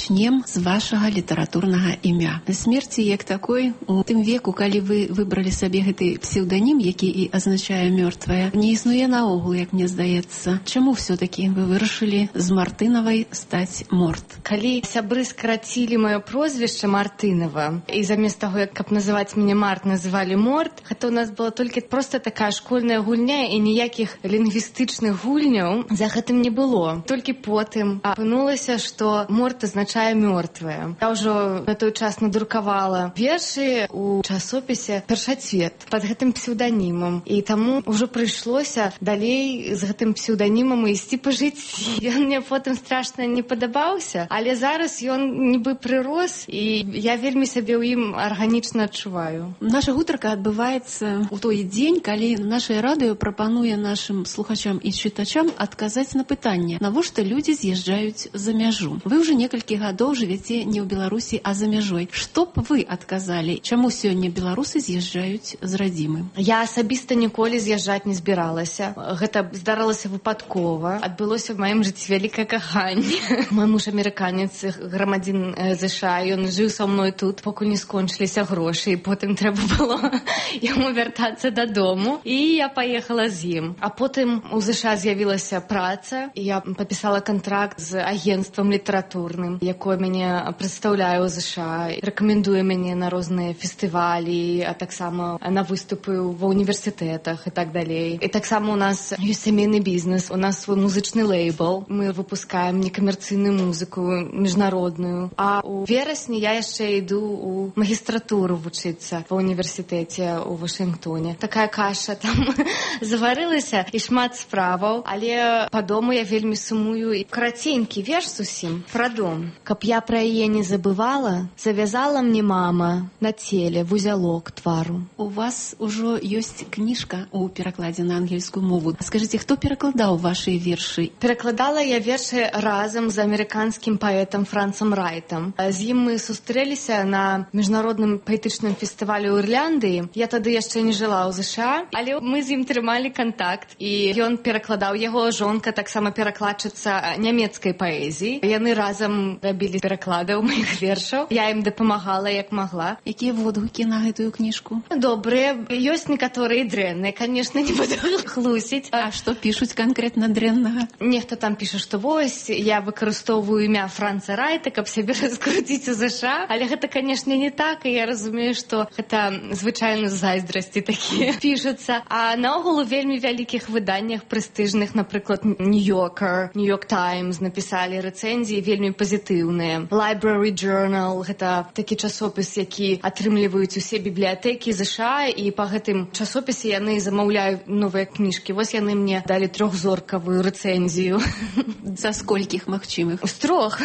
пачнём з вашага літаратурнага імя. Смерці як такой у тым веку, калі вы выбралі сабе гэты псеўданім, які і азначае мёртвая, не існуе наогул, як мне здаецца. Чаму все-таки вы вырашылі з Мартынавай стаць Морт? Калі сябры скарацілі маё прозвішча Мартынава, і замест таго, як каб называць мяне Март, называлі Морт, гэта ў нас была толькі проста такая школьная гульня, і ніякіх лінгвістычных гульняў за гэтым не было. Толькі потым апынулася, што Морт азначае мёртвая. Я ўжо на той час надрукавала вершы у часопісе «Першацвет» пад гэтым псеўданімам. І таму ўжо прыйшлося далей з гэтым псеўданімам ісці па жыцці. Ён мне потым страшна не падабаўся, але зараз ён нібы прырос, і я вельмі сябе ў ім арганічна адчуваю. Наша гутарка адбываецца ў той дзень, калі наше радыё прапануе нашым слухачам і чытачам адказаць на пытанне, навошта людзі з'язджаюць за мяжу. Вы ўжо некалькі гадоў жывяце не ў Беларусі, а за мяжой. Што б вы адказалі, чаму сёння беларусы з'язджаюць з радзімы? Я асабіста ніколі з'язджаць не збіралася. Гэта здаралася выпадкова. Адбылося в маім жыцці вялікае каханне. Мой муж амерыканец, грамадзін ЗША, ён жыў са мной тут, покуль не скончыліся грошы, і потым трэба было яму вяртацца дадому. І я паехала з ім. А потым у ЗША з'явілася праца, і я падпісала кантракт з агенцтвам літаратурным, якое мяне прадстаўляе ў ЗША, рэкамендуе мяне на розныя фестывалі, а таксама на выступы ва універсітэтах і так далей. І таксама у нас ёсць сямейны бізнес, у нас свой музычны лейбл, мы выпускаем некамерцыйную музыку міжнародную. А у верасні я яшчэ іду у магістратуру вучыцца ва універсітэце ў Вашынгтоне. Такая каша там заварылася і шмат справаў, але па дому я вельмі сумую. І караценькі верш зусім пра дом. Каб я пра яе не забывала, завязала мне мама на целе вузялок твару. У вас ужо ёсць кніжка у перакладзе на ангельскую мову. Скажыце, хто перакладаў вашы вершы? Перакладала я вершы разам з амерыканскім паэтам Францам Райтам. З ім мы сустрэліся на міжнародным паэтычным фестывалі ў Ірландыі. Я тады яшчэ не жыла ў ЗША, але мы з ім трымалі кантакт, і ён перакладаў, яго жонка таксама перакладчыца нямецкай паэзіі. Яны разам рабілі пераклады ў маіх вершаў. Я ім дапамагала як магла. Якія водгукі на гэтую кніжку? Добрыя. Ёсць некаторыя дрэнныя, конечно, не буду хлусіць. А што пішуць канкрэтна дрэннага? Нехта там піша, што вось, я выкарыстоўваю імя Франца Райта, каб сябе раскруціць у ЗША, але гэта, конечно, не так, і я разумею, што гэта звычайна зайздрасці такія пішуцца. А наогул у вельмі вялікіх выданнях прэстыжных, напрыклад, Нью-Йоркер, Нью-Йорк Таймс напісалі рэцэнзіі вельмі пазітыўныя. Library Journal — гэта такі часопіс, які атрымліваюць усе бібліятэкі ЗША, і па гэтым часопісе яны замаўляюць новыя кніжкі. Вось яны мне далі трохзоркавую рэцэнзію. За сколькіх магчымых? З трох.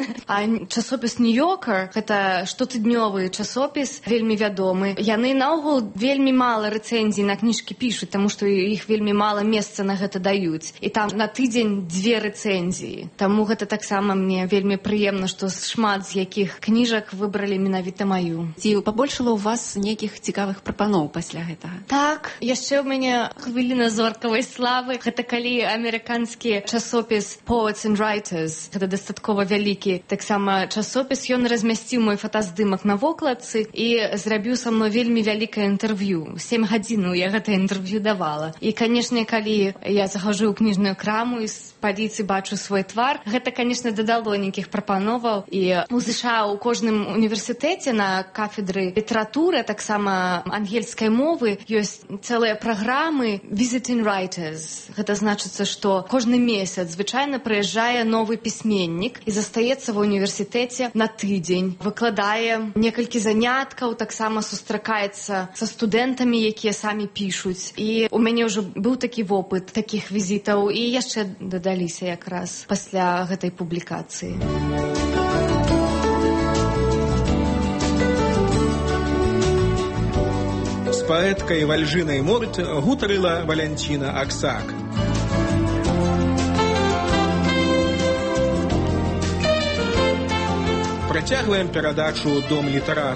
А часопіс Нью-Йоркер — гэта штотыднёвы часопіс, вельмі вядомы. Яны наогул вельмі мала рэцэнзій на кніжкі пішуць, таму што іх вельмі мала месца на гэта даюць. І там на тыдзень дзве рэцэнзіі. Таму гэта таксама мне вельмі прыемна, што шмат з якіх кніжак выбралі менавіта маю. Ці пабольшала ў вас нейкіх цікавых прапаноў пасля гэтага? Так, яшчэ ў мяне хвіліна зоркавай славы. Гэта калі амерыканскі часопіс Poets and Writers, гэта дастаткова вялікі таксама часопіс, ён размясціў мой фотаздымак на вокладцы і зрабіў са мной вельмі вялікае інтэрв'ю. Сем гадзінаў я гэта інтэрв'ю давала. І, канешне, калі я захожу ў кніжную краму і з паліцы бачу свой твар, гэта, канешне, дадало нейкіх прапановаў. І у ЗША у кожным універсітэце на кафедры літаратуры, таксама ангельскай мовы, ёсць цэлыя праграмы Visiting Writers. Гэта значыцца, што кожны месяц звычайна прыязджае новы пісьменнік і застаецца ва універсітэце на тыдзень. Выкладае некалькі заняткаў, таксама сустракаецца са студэнтамі, якія самі пішуць. І у мяне ўжо быў такі вопыт такіх візітаў, і яшчэ дадаліся якраз пасля гэтай публікацыі. З паэткай Вальжынай Морт гутарыла Валянціна Аксак. Працягваем перадачу «Дом літаратара».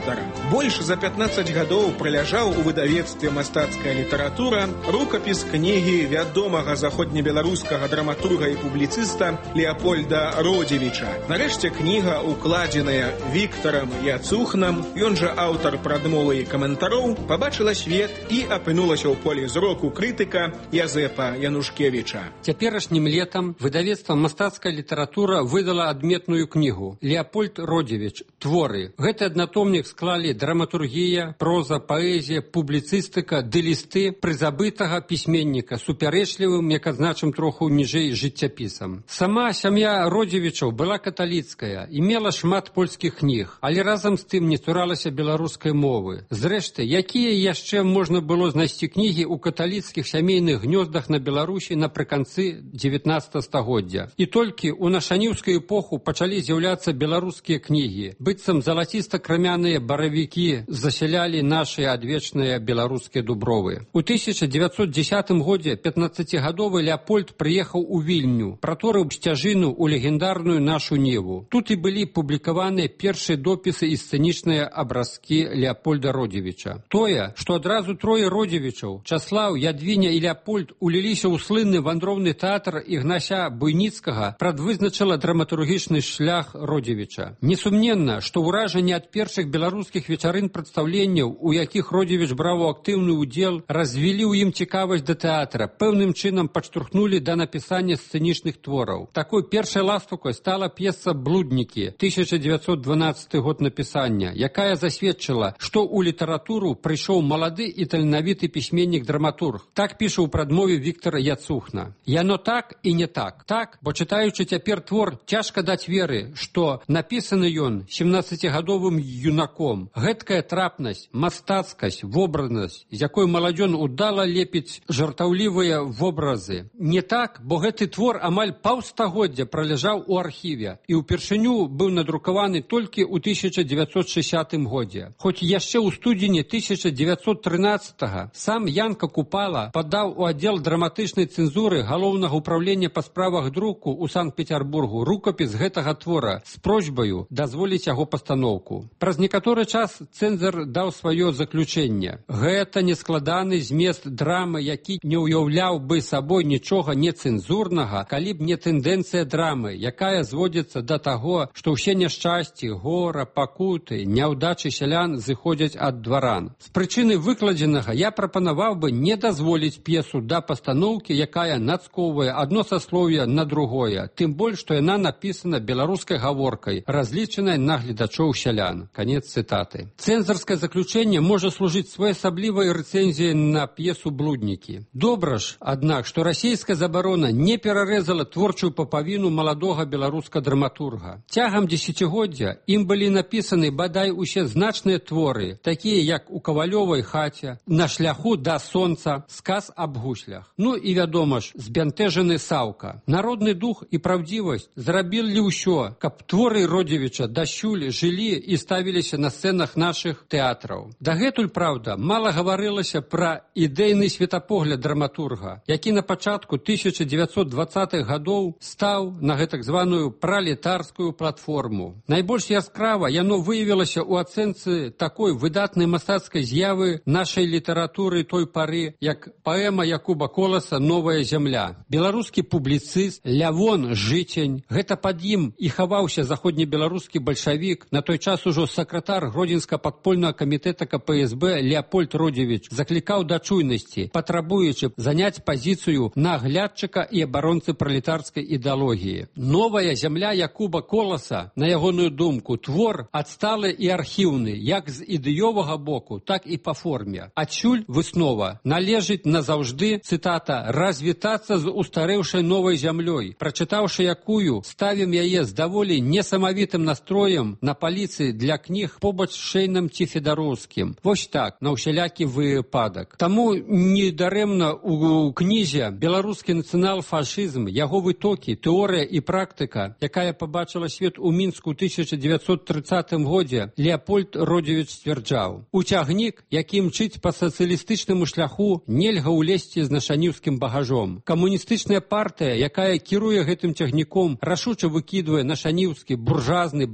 Больш за пятнаццаць гадоў праляжаў у выдавецтве «Мастацкая літаратура» рукапіс кнігі вядомага заходнебеларускага драматурга і публіцыста Леапольда Родзевіча. Нарэшце кніга, укладзеная Віктарам Яцухнам, ён жа аўтар прадмовы і каментароў, пабачыла свет і апынулася ў полі зроку крытыка Язэпа Янушкевіча. Цяперашнім летам выдавецтва «Мастацкая літаратура» выдала адметную кнігу «Леапольд Родзевіч. Творы». Гэты аднатомнік склалі драматургія, проза, паэзія, публіцыстыка ды лісты прызабытага пісьменніка супярэчлівым, як адзначым троху ніжэй, жыццяпісам. Сама сям'я Родзевічаў была каталіцкая і мела шмат польскіх кніг, але разам з тым не цуралася беларускай мовы. Зрэшты, якія яшчэ можна было знайсці кнігі ў каталіцкіх сямейных гнёздах на Беларусі напрыканцы дзевятнаццатага стагоддзя. І толькі ў нашаніўскую эпоху пачалі з'яўляцца беларускія кнігі, быццам залаціста-крамяныя баравікі засялялі нашыя адвечныя беларускія дубровы. У тысяча дзевяцьсот дзесятым годзе пятнаццацігадовы Леапольд прыехаў у Вільню, праторыў сцяжыну ў легендарную нашу Неву. Тут і былі публікаваныя першыя допісы і сцэнічныя абразкі Леапольда Родзевіча. Тое, што адразу трое Родзевічаў, Часлаў, Ядвіня і Леапольд, уліліся ў слынны вандроўны тэатр Ігнася Буйніцкага, прадвызначыла драматургічны шлях Родзевіча. Несумненна, што ўражанне ад першых беларускіх вечарын прадстаўленняў, у якіх Родзевіч браў актыўны ўдзел, развілі ў ім цікавасць да тэатра, пэўным чынам падштурхнулі да напісання сцэнічных твораў. Такой першай ластаўкай стала п'еса «Блуднікі» тысяча дзевяцьсот дванаццаты год напісання, якая засведчыла, што ў літаратуру прыйшоў малады і таленавіты пісьменнік-драматург. Так піша ў прадмове Віктар Яцухна. Яно так і не так. Так, бо чытаючы цяпер твор, цяжка даць веры, што напісаны ён семнаццацігадовым юнаком. Гэткая трапнасць, мастацкасць, вобразнасць, з якой маладзён удала лепіць жартаўлівыя вобразы. Не так, бо гэты твор амаль паўстагоддзя праляжаў у архіве і ўпершыню быў надрукаваны толькі ў тысяча дзевяцьсот шэсцятым годзе. Хоць яшчэ ў студзені тысяча дзевяцьсот трынаццатага сам Янка Купала падаў у аддзел драматычнай цэнзуры галоўнага ўправлення па справах друку ў Санкт-Петербургу рукапіс гэтага твора з просьбаю дазволіць яго пастаноўку. Праз некаторы час цэнзар даў сваё заключэнне. Гэта нескладаны змест драмы, які не ўяўляў бы сабой нічога нецэнзурнага, калі б не тэндэнцыя драмы, якая зводзіцца да таго, што ўсе няшчасці, гора, пакуты, няўдачы сялян зыходзяць ад дваран. З прычыны выкладзенага я прапанаваў бы не дазволіць п'есу да пастаноўкі, якая нацкоўвае адно саслоўе на другое, тым больш, што яна напісана беларускай гаворкай, разлічанай на гледачоў сялян. Канец цытаты. Цэнзарскае заключэнне можа служыць своеасаблівай рэцэнзіяй на п'есу «Блуднікі». Добра ж, аднак, што расійская забарона не перарэзала творчую папавіну маладога беларуска драматурга. Цягам дзесяцігоддзя ім былі напісаны бадай усе значныя творы, такія як «У кавалёвай хаце», «На шляху да сонца», «Сказ аб гуслях». Ну і, вядома ж, «Збянтэжаны Саўка». Народны дух і праўдзівасць зрабілі ўсё, каб творы Родзевіча дасюль жылі і ставіліся на сцэнах нашых тэатраў. Дагэтуль, праўда, мала гаварылася пра ідэйны светапогляд драматурга, які на пачатку тысяча дзевяцьсот дваццатых гадоў стаў на гэтак званую пралетарскую платформу. Найбольш яскрава яно выявілася ў ацэнцы такой выдатнай мастацкай з'явы нашай літаратуры той пары, як паэма Якуба Коласа «Новая зямля». Беларускі публіцыст Лявон Жыцень, гэта пад ім і хаваўся заходнебеларускі бальшавік, на той час ужо сакратар Гродзенска-падпольнага камітэта ка пэ эс бэ Леапольд Родзевіч заклікаў да чуйнасці, патрабуючы заняць пазіцыю наглядчыка і абаронцы пралетарскай ідэалогіі. «Новая зямля» Якуба Коласа, на ягоную думку, твор адсталы і архіўны, як з ідэёвага боку, так і па форме. Адсюль выснова належыць назаўжды, цытата, «развітацца з устарэўшай новай зямлёй, прачытаўшы якую, ставім яе з даволі несамавітым настроем на паліцы для кніг побач з Шэйнам ці Федароўскім». Вось так, на ўсялякі выпадак. Таму недарэмна у кнізе «Беларускі нацыянал-фашызм, яго вытокі, тэорыя і практыка», якая пабачыла свет у Мінску ў тысяча дзевяцьсот трыццатым годзе, Леапольд Родзевіч сцвярджаў: «У цягнік, які мчыць па сацыялістычнаму шляху, нельга ўлезці з нашаніўскім багажом. Камуністычная партыя, якая кіруе гэтым цягніком, рашуча выкідвае нашаніўскі буржуазны баласт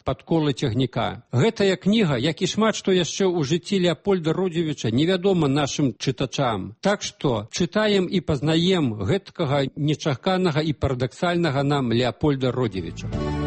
падколы цягніка. Гэтая кніга, як і шмат што яшчэ ў жыцці Леапольда Родзівіча, невядома нашым чытачам. Так што чытаем і пазнаем гэткага нечаканага і парадаксальнага нам Леапольда Родзівіча.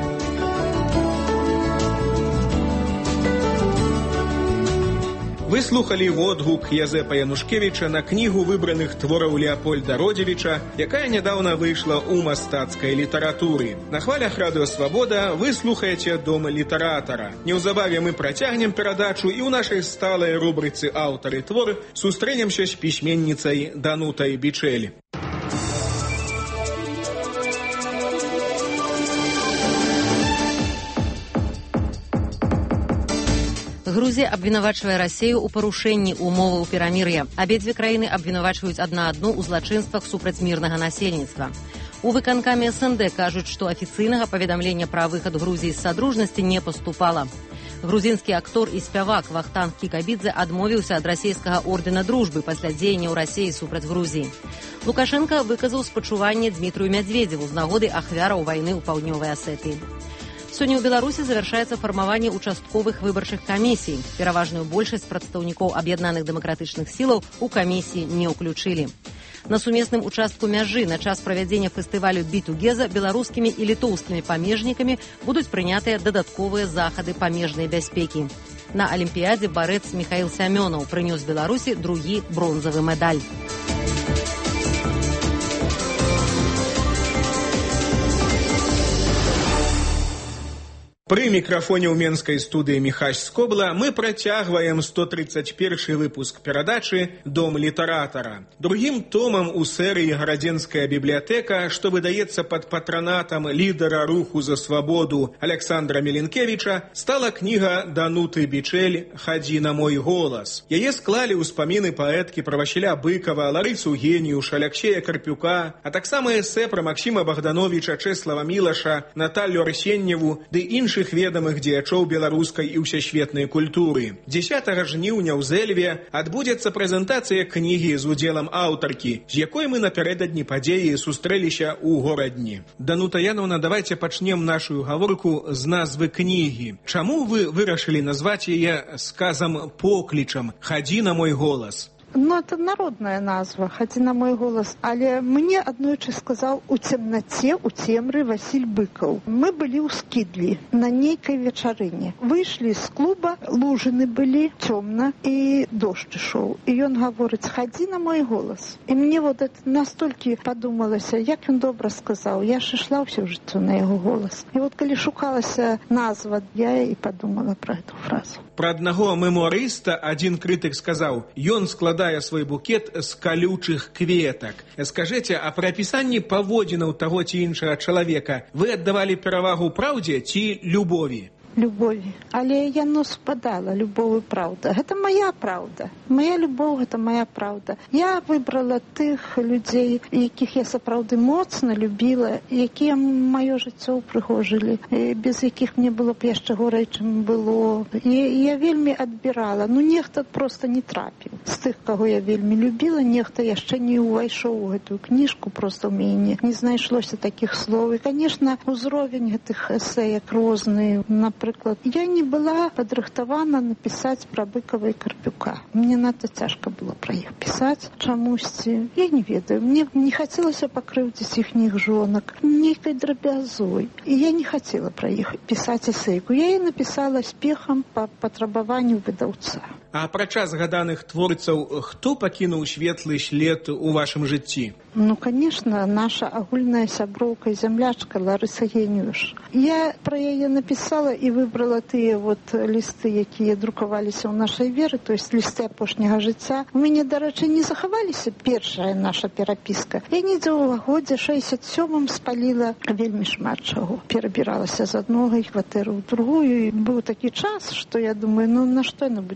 Вы слухали водгук Язэпа Янушкевіча на кнігу выбраных твораў Леапольда Родзівіча, якая нядаўна выйшла ў мастацкай літаратуры. На хвалях Радыё Свабода вы слухаеце Дом літаратара. Неўзабаве мы працягнем перадачу і ў нашай сталай рубрыцы «Аўтары твор» сустрэнемся з пісьменніцай Данутай Бичель. Грузія абвінавачвае Расею ў парушэнні умоваў перамір'я. Абедзве краіны абвінавачваюць адна адну ў злачынствах супраць мірнага насельніцтва. У выканкаме эс эн дэ кажуць, што афіцыйнага паведамлення пра выхад Грузіі з садружнасці не паступала. Грузінскі актор і спявак Вахтанг Кікабідзе адмовіўся ад расейскага ордэна дружбы пасля дзеянняў Расеі супраць Грузіі. Лукашенка выказаў спачуванне Дмітрыю Мядзведзеву з нагоды ахвяраў вайны ў паўднёвай Асетыі. Сёння ў Беларусі завяршаецца фармаванне участковых выбарчых камісій. Пераважную большасць прадстаўнікоў аб'яднаных дэмакратычных сілаў у камісіі не ўключылі. На сумесным участку мяжы на час правядзення фестывалю Бітугеза беларускімі і літоўскімі памежнікамі будуць прынятыя дадатковыя захады памежнай бяспекі. На алімпіядзе барэц Міхаіл Сямёнаў прынёс Беларусі другі бронзавы медаль. Пры мікрафоне ў менскай студыі Міхась Скобла мы працягваем сто тридцать першы выпуск перадачы «Дом літаратара». Другім томам у серыі «Гарадзенская бібліятэка», што выдаецца пад патранатам лідара руху за свабоду Александра Меленкевіча, стала кніга Дануты Бичель «Хадзі на мой голас». Яе склалі ўспаміны паэткі пра Васіля Быкава, Ларысу Геніуш, Аляксея Карпюка, а таксама эсэ пра Максіма Богдановича, Чэслава Мілаша, Наталью Арсеньеву ды іншых ведамых дзеячоў беларускай і ўсесветнай культуры. дзесятага жніўня ў Зэльве адбудзецца прэзентацыя кнігі з удзелам аўтаркі, з якой мы напярэдадні падзеі сустрэліся ў горадні. Данута Яновна, давайте пачнем нашу гаворку з назвы кнігі. Чаму вы вырашылі назваць яе сказам-поклічам «Хадзі на мой голас»? Ну, это народная назва, «Хадзі на мой голас». Але мне аднойчы сказаў у цемнаце, у цемры Васіль Быкаў. Мы былі ў Скідлі на нейкай вечарыне. Выйшлі з клуба, лужыны былі, цёмна, і дождж ішоў. І ён гаворыць «Хадзі на мой голас». І мне вот это настолькі падумалася, як ён добра сказаў. Я ж ішла ўсё жыццё на яго голас. І вот калі шукалася назва, я і падумала пра эту фразу. Пра аднаго мемуарыста адзін крытык сказаў: ён складае свой букет з калючых кветак. Скажыце, а пры апісанні паводзінаў таго ці іншага чалавека вы аддавалі перавагу праўдзе ці любові? Любові. Але яно спадала, любовь і праўда. Гэта моя праўда. Моя любоў, гэта моя праўда. Я выбрала тых людзей, якіх я сапраўды моцна любіла, якія маё жыццё ўпрыгожылі, без якіх мне было б яшчэ горай, чым было. І я вельмі адбірала. Ну, нехта проста не трапіў. З тых, каго я вельмі любіла, нехта яшчэ не ўвайшоў у гэтую кніжку, проста ў мяне не знайшлося такіх слоў. І, канешне, узровень гэтых эсэек розны. Напрыклад, я не была падрыхтавана напісаць пра Быкава і Карпюка. Мне надта цяжка было пра іх пісаць чамусьці. Я не ведаю, мне не хацелася пакрыўдзіць іхніх жонак нейкай драбязой. І я не хацела пра іх пісаць эсэйку. Я яе напісала спехам па патрабаванню выдаўца. А апрача згаданых творцаў, хто пакінуў светлы след у вашым жыцці? Ну, конечно, наша агульная сяброўка і зямлячка Ларыса Геніуш. Я пра яе напісала і выбрала тыя вот лісты, якія друкаваліся ў нашай веры, то есть лісты апошняга жыцця. У мяне, дарэчы, не захаваліся першая наша перапіска. Я недзе ў годзе шэсцьдзесят сёмым спаліла вельмі шмат чаго. Перабіралася з адной кватэры ў другую. І быў такі час, што я думаю, ну, на што яна будзе тут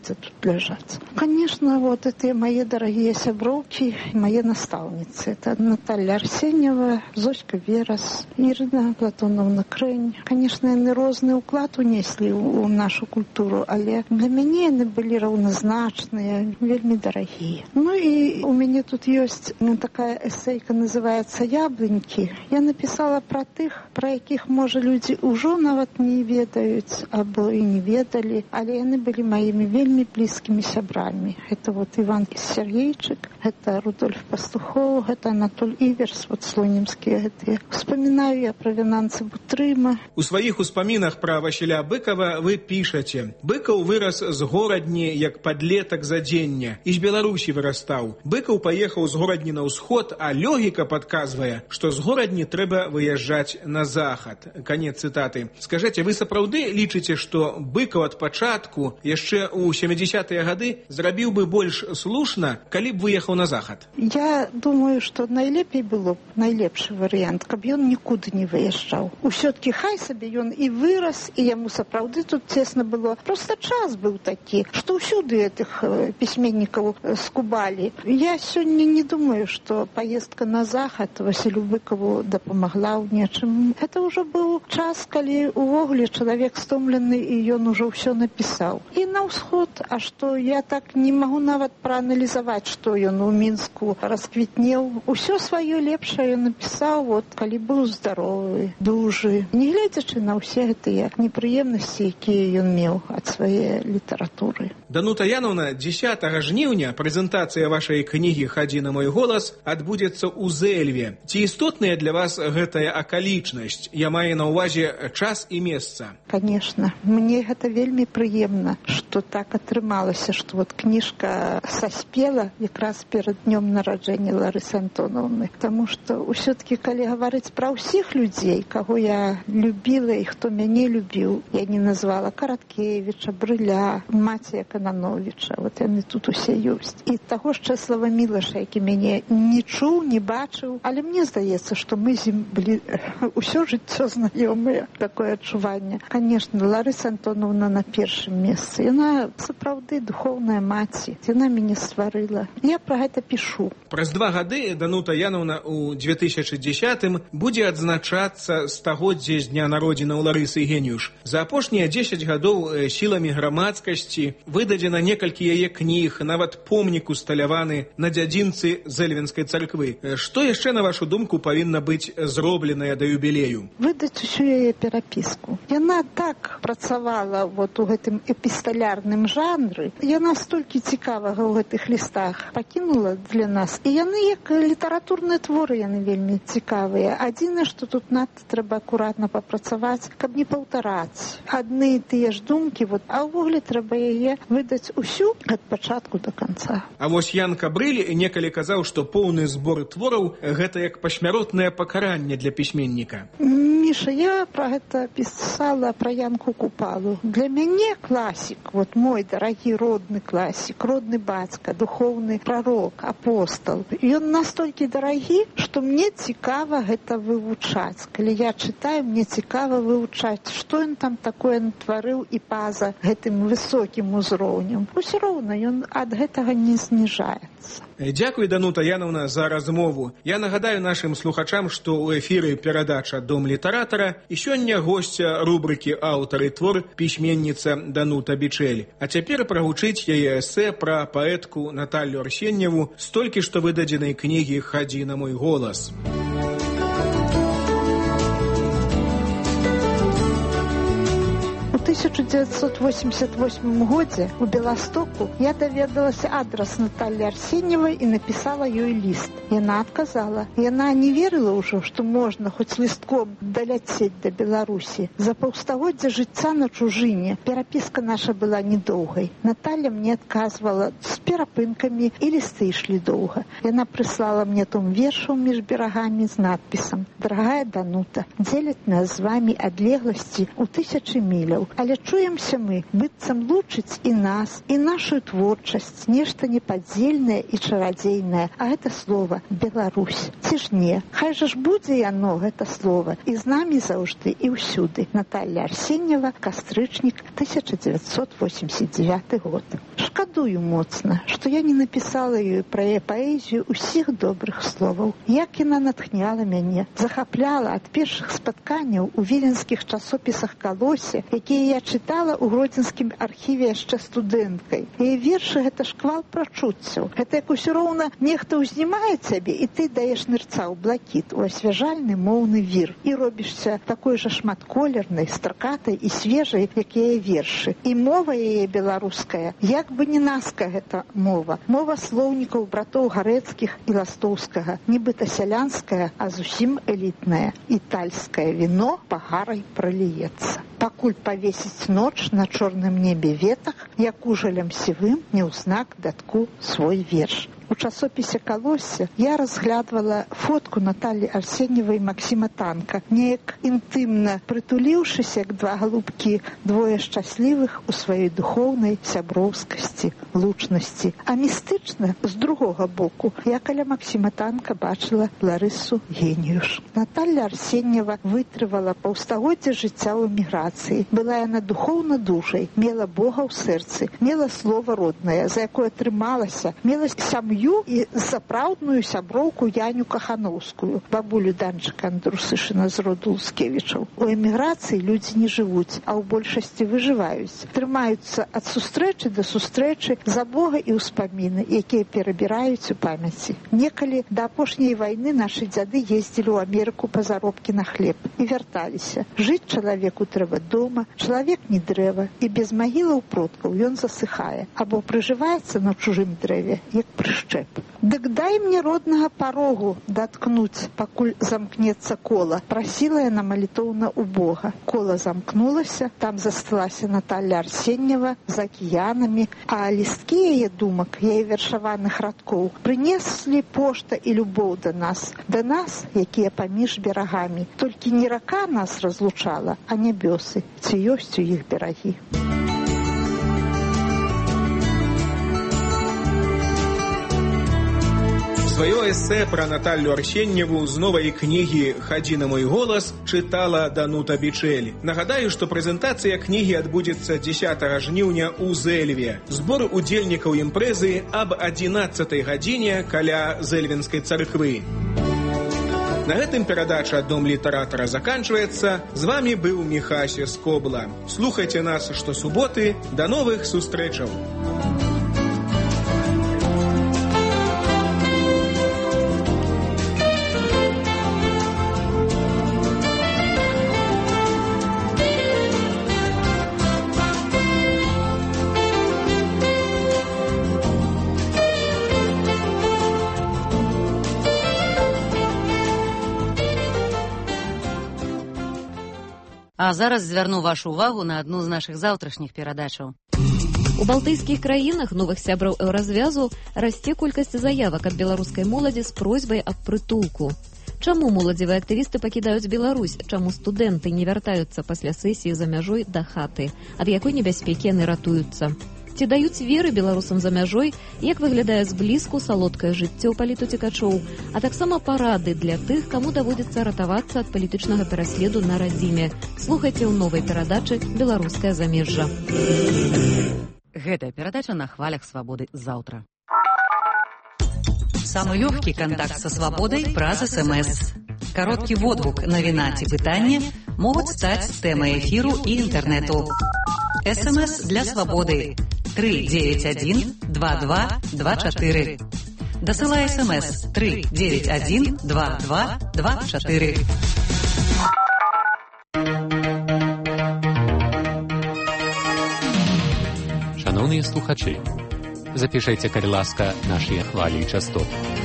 ляжаць. Конечно, вот это мои дорогие сяброўкі, мои наставницы. Это Наталья Арсеньева, Зоська Верас, Ирина Платоновна Крэнь. Конечно, яны розны ўклад унеслі ў нашу культуру, але для мяне яны былі раўназначныя, вельмі дарагія. Ну и у меня тут есть такая эссейка, называется «Яблоньки». Я написала про тых, про якіх, можа, люди ўжо нават не ведаюць, або и не ведали, але яны были моими вельми близкими сябрами. Это вот Иван Сергейчик, это Рудольф Пастухов, это Анатоль Иверс, вот слонимские гэтыя. Вспоминаю я про Винанца Бутрыма. У сваіх успамінах пра Васіля Быкова вы пішаце: Быкаў вырас з горадні, як падлетак за дзення, і з Беларусі вырастаў. Быкаў паехаў з горадні на ўсход, а логіка падказвае, што з горадні трэба выязджаць на захад. Канец цытаты. Скажыце, вы сапраўды лічыце, што Быкаў ад пачатку яшчэ ў сямідзясятыя гады зрабіў бы больш слушна, калі б выехаў на захад? Я думаю, што найлепей было б, найлепшы варыянт, каб ён нікуды не выязджаў. Усё-ткі хай сабе ён і вырас, і яму сапраўды тут цесна было. Просто час быў такі, што ўсюды этих пісьменнікаў скубалі. Я сёння не думаю, што поездка на захад Василю Быкову дапамагла ў нечым. Это ўжо быў час, калі увогуле чалавек стомлены, і ён ужо ўсё напісаў. І на ўсход, а што я так не магу нават прааналізаваць, што ён у Мінску расквітнеў. Усё сваё лепшае напісаў, вот, калі быў здаровы, дужы. Не гледзячы на ўсе гэтыя непрыемнасці, якія ён меў ад свае літаратуры. Данута Яновна, дзесятага жніўня прэзентацыя вашай кнігі «Хадзі на мой голас» адбудзецца ў Зэльве. Ці істотная для вас гэтая акалічнасць? Я маю на ўвазе час і месца. Конечно. Мне гэта вельмі прыемна, што так атрымалася, што вот кніжка саспела якраз перад днём нараджэння Ларысы Антоновны. Таму што ўсё-ткі, калі гаварыць пра ўсіх людзей, каго я любіла і хто мяне любіў, я не назвала Караткевіча, Брыля, маці Канановіча, вот яны тут усе ёсць. І таго ж Чэслава Мілаша, які мяне не чуў, не бачыў, але мне здаецца, што мы з ім былі ўсё жыццё знаёмыя, такое адчуванне. Конечно, Ларыса Антоновна на першым месцы. Яна сапраўды духоўная маці. Яна мяне стварыла. Я пра гэта пішу. Праз два гады Данута Яновна ў две тысячы дзесятым будзе адзначацца стагоддзе з дня народзінаў Ларысы Генюш. За апошнія дзесяць гадоў сіламі грамадскасці выдадзена некалькі яе кніг, нават помнік усталяваны на дзядзінцы Зэльвенскай царквы. Што яшчэ, на вашу думку, павінна быць зробленае да юбілею? Выдаць усю яе перапіску. Яна так працавала вот у гэтым эпісталярным жанры. Яна столькі цікавага ў гэтых лістах пакінула для нас. І яны, як літаратурныя творы, яны вельмі цікавыя. Адзінае, што тут надта трэба акуратна папрацаваць, каб не паўтараць адны і тыя ж думкі, вот, а ўвогуле трэба яе выдаць усю ад пачатку да канца. А вось Ян Кабрыль некалі казаў, што поўны збор твораў гэта як пасмяротнае пакаранне для пісьменніка. Міша, я пра гэта пісала пра Янку Купалу. Для мяне класік, вот мой дарагі родны класік, родны бацька, духоўны прарок, апостол. Ён настолькі дарагі, што мне цікава гэта вывучаць. Калі я чытаю, мне цікава вывучаць, што ён там такое натварыў і па-за гэтым высокім узроўнем. Усё роўна ён ад гэтага не зніжаецца. Дзякуй, Данута Яновна, за размову. Я нагадаю нашым слухачам, што ў эфіры перадача «Дом літаратара» і сёння госця рубрыкі «Аўтар і твор» пісьменніца Данута Бичель. А цяпер прагучыць яе эсэ пра паэтку Наталью Арсеньеву з толькі што выдадзенай кнігі «Хадзі на мой голас». У тысяча девятьсот восемьдесят восьмом годзе у Беластоку я даведалася адрас Натальи Арсеньевой і напісала ёй ліст. Яна адказала. Яна не верыла ўжо, што можна хоць лістком даляцець да Беларусі. За паўстагоддзя жыцця на чужыне перапіска наша была недоўгай. Наталья мне адказвала з перапынкамі, і лісты ішлі доўга. Яна прыслала мне том вершаў між берагамі з надпісам: «Дорогая Данута, дзеляць нас з вамі адлегласці ў тысячы міляў. Але чуемся мы, быццам лучыць і нас, і нашу творчасць, нешта непадзельнае і чарадзейнае, а гэта слова Беларусь. Ці ж не? Хай жа ж будзе яно, гэта слова, і з намі заўжды і ўсюды. Наталья Арсеньева, кастрычнік, тысяча девятьсот восемьдесят девятый год. Шкадую моцна, што я не напісала ёй пра яе паэзію ўсіх добрых словаў. Як яна натхняла мяне, захапляла ад першых спатканняў у віленскіх часопісах «Калосе», якія я чытала ў гродзенскім архіве яшчэ студэнткай. Яе вершы — гэта шквал прачуццяў. Гэта як усё роўна нехта ўзнімае цябе, і ты даеш нырца ў блакіт, у асвяжальны моўны вір, і робішся такой жа шматколернай, стракатай і свежай, як яе вершы. І мова яе беларуская, як бы не наска гэта мова. Мова слоўнікаў братоў Гарэцкіх і Ластоўскага, нібыта сялянская, а зусім элітная. Італьскае віно пагарай проліецца. Пакуль павесіць ноч на чорным небе ветах, як ужалем сівым неўзнак датку свой верш. У часопісе «Калосе» я разглядвала фотку Натальи Арсеньевой і Максима Танка, неяк інтымна прытуліўшыся, як два галубкі, двое шчаслівых у сваёй духоўнай сяброўскасці, лучнасці. А містычна, з другога боку, я каля Максима Танка бачыла Ларысу Геніюш. Наталья Арсеньева вытрывала паўстагоддзя жыцця ў эміграцыі. Была яна духоўна дужай, мела Бога ў сэрцы, мела слова роднае, за якое трымалася, мела сям'ю і сапраўдную сяброўку Яню Кахановскую, бабулю Данчыка Андрусышына з роду Лускевічаў. У эміграцыі людзі не жывуць, а ў большасці выжываюць. Трымаюцца ад сустрэчы да сустрэчы за Бога і ўспаміны, якія перабіраюць у памяці. Некалі да апошняй вайны нашы дзяды ездзілі ў Амерыку па заробкі на хлеб і вярталіся. Жыць чалавеку трэба дома, чалавек не дрэва, і без магілаў продкаў ён засыхае, або прыжываецца на чужым дрэве, як прышчэп. Дык дай мне роднага парогу даткнуць, пакуль замкнецца кола. Прасіла яна малітоўна ў Бога. Кола замкнулася, там засталася Наталья Арсеньева з акіянамі, а лісткі яе думак, яе вершаваных радкоў прынеслі пошта і любоў да нас, да нас, якія паміж берагамі. Толькі не рака нас разлучала, а нябёсы, ці ёсць у іх берагі. Свое эссе про Наталью Арсеньеву з новой книги «Ходи на мой голос» читала Данута Бичель. Нагадаю, что презентация книги отбудется дзесятага жніўня у Зэльве. Сбор удзельнікаў імпрэзы об адзінаццатай гадзіне каля Зэльвенской царквы. На гэтым перадача «Дом літаратара» заканчивается. З вами был Михася Скобла. Слухайте нас што суботы. До новых сустрэчаў. А зараз звярну вашу увагу на адну з нашых заўтрашніх перадачаў. У балтыйскіх краінах новых сябраў еўразвязу расце колькасць заявак ад беларускай моладзі з просьбай аб прытулку. Чаму моладзевыя актывісты пакідаюць Беларусь? Чаму студэнты не вяртаюцца пасля сесіі за мяжой да хаты? Ад якой небяспекі яны ратуюцца? Ці даюць веры беларусам за мяжой, як выглядае зблізку салодкае жыццё палітуцікачоў, а таксама парады для тых, каму даводзіцца ратавацца ад палітычнага пераследу на радзіме. Слухайце ў новай перадачы «Беларускае замежжа». Гэтая перадача на хвалях свабоды заўтра. Самы лёгкі кантакт са свабодай праз эс эм эс. Кароткі водгук, навіна ці пытанне могуць стаць тэмай эфіру і інтэрнэту. эс эм эс для свабоды три девять один два два два четыре. Дасылай эс эм эс три девять один два два два четыре. Шановні слухачі, запишіть, калі ласка, наші хвалі і частоти.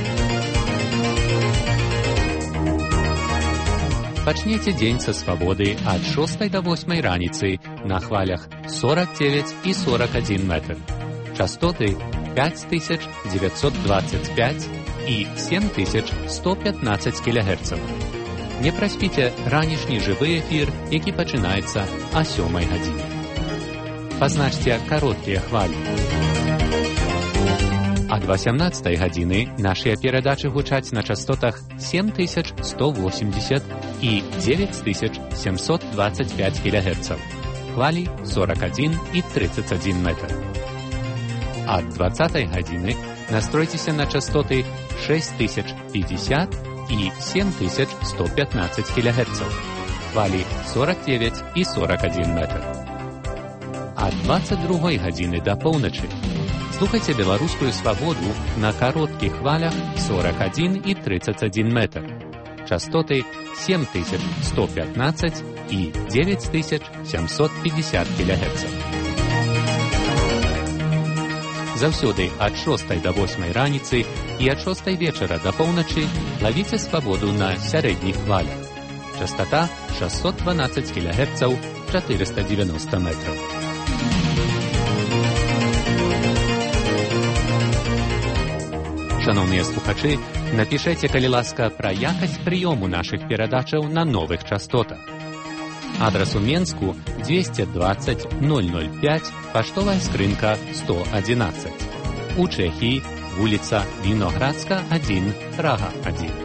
Пачніце дзень са свабоды ад шостай да восьмай раніцы на хвалях сорок девять і сорок один метр. Частоты пять тысяч девятьсот двадцать пять і семь тысяч сто пятнадцать кілогерцаў. Не праспіце ранішні жывы эфір, які пачынаецца о сёмай гадзіне. пазначце кароткія хвалі. Ад васямнаццатай гадзіны нашыя перадачы гучаць на частотах сем тысяч сто восемьдесят і девять тысяч семьсот двадцать пять килогерцаў. Хвалі сорок один і тридцать один метр. Ад двадцатай гадзіны настройцеся на частоты шесть тысяч пятьдесят і семь тысяч сто пятнадцать килогерцаў. Хвалі сорок девять і сорок один метр. Ад двадцать другой гадзіны да поўначы слухайце беларускую свабоду на кароткіх хвалях сорок один і тридцать один метр. Частоты семь тысяч сто пятнадцать і девять тысяч семьсот пятьдесят килогерцаў. Заўсёды ад шостай да восьмай раніцы і ад шостай вечара да поўначы лавіце свабоду на сярэдніх хвалях. Частота шестьсот двенадцать килогерцаў, четыреста девяносто метров. Шановныя слухачы, напішайце, калі ласка, пра якасць прыёму нашых перадачаў на новых частотах. Адрас у Менску двести двадцать ноль ноль пять, паштовая скрынка сто одиннадцать. У Чэхіі вуліца Віноградска один, Прага один.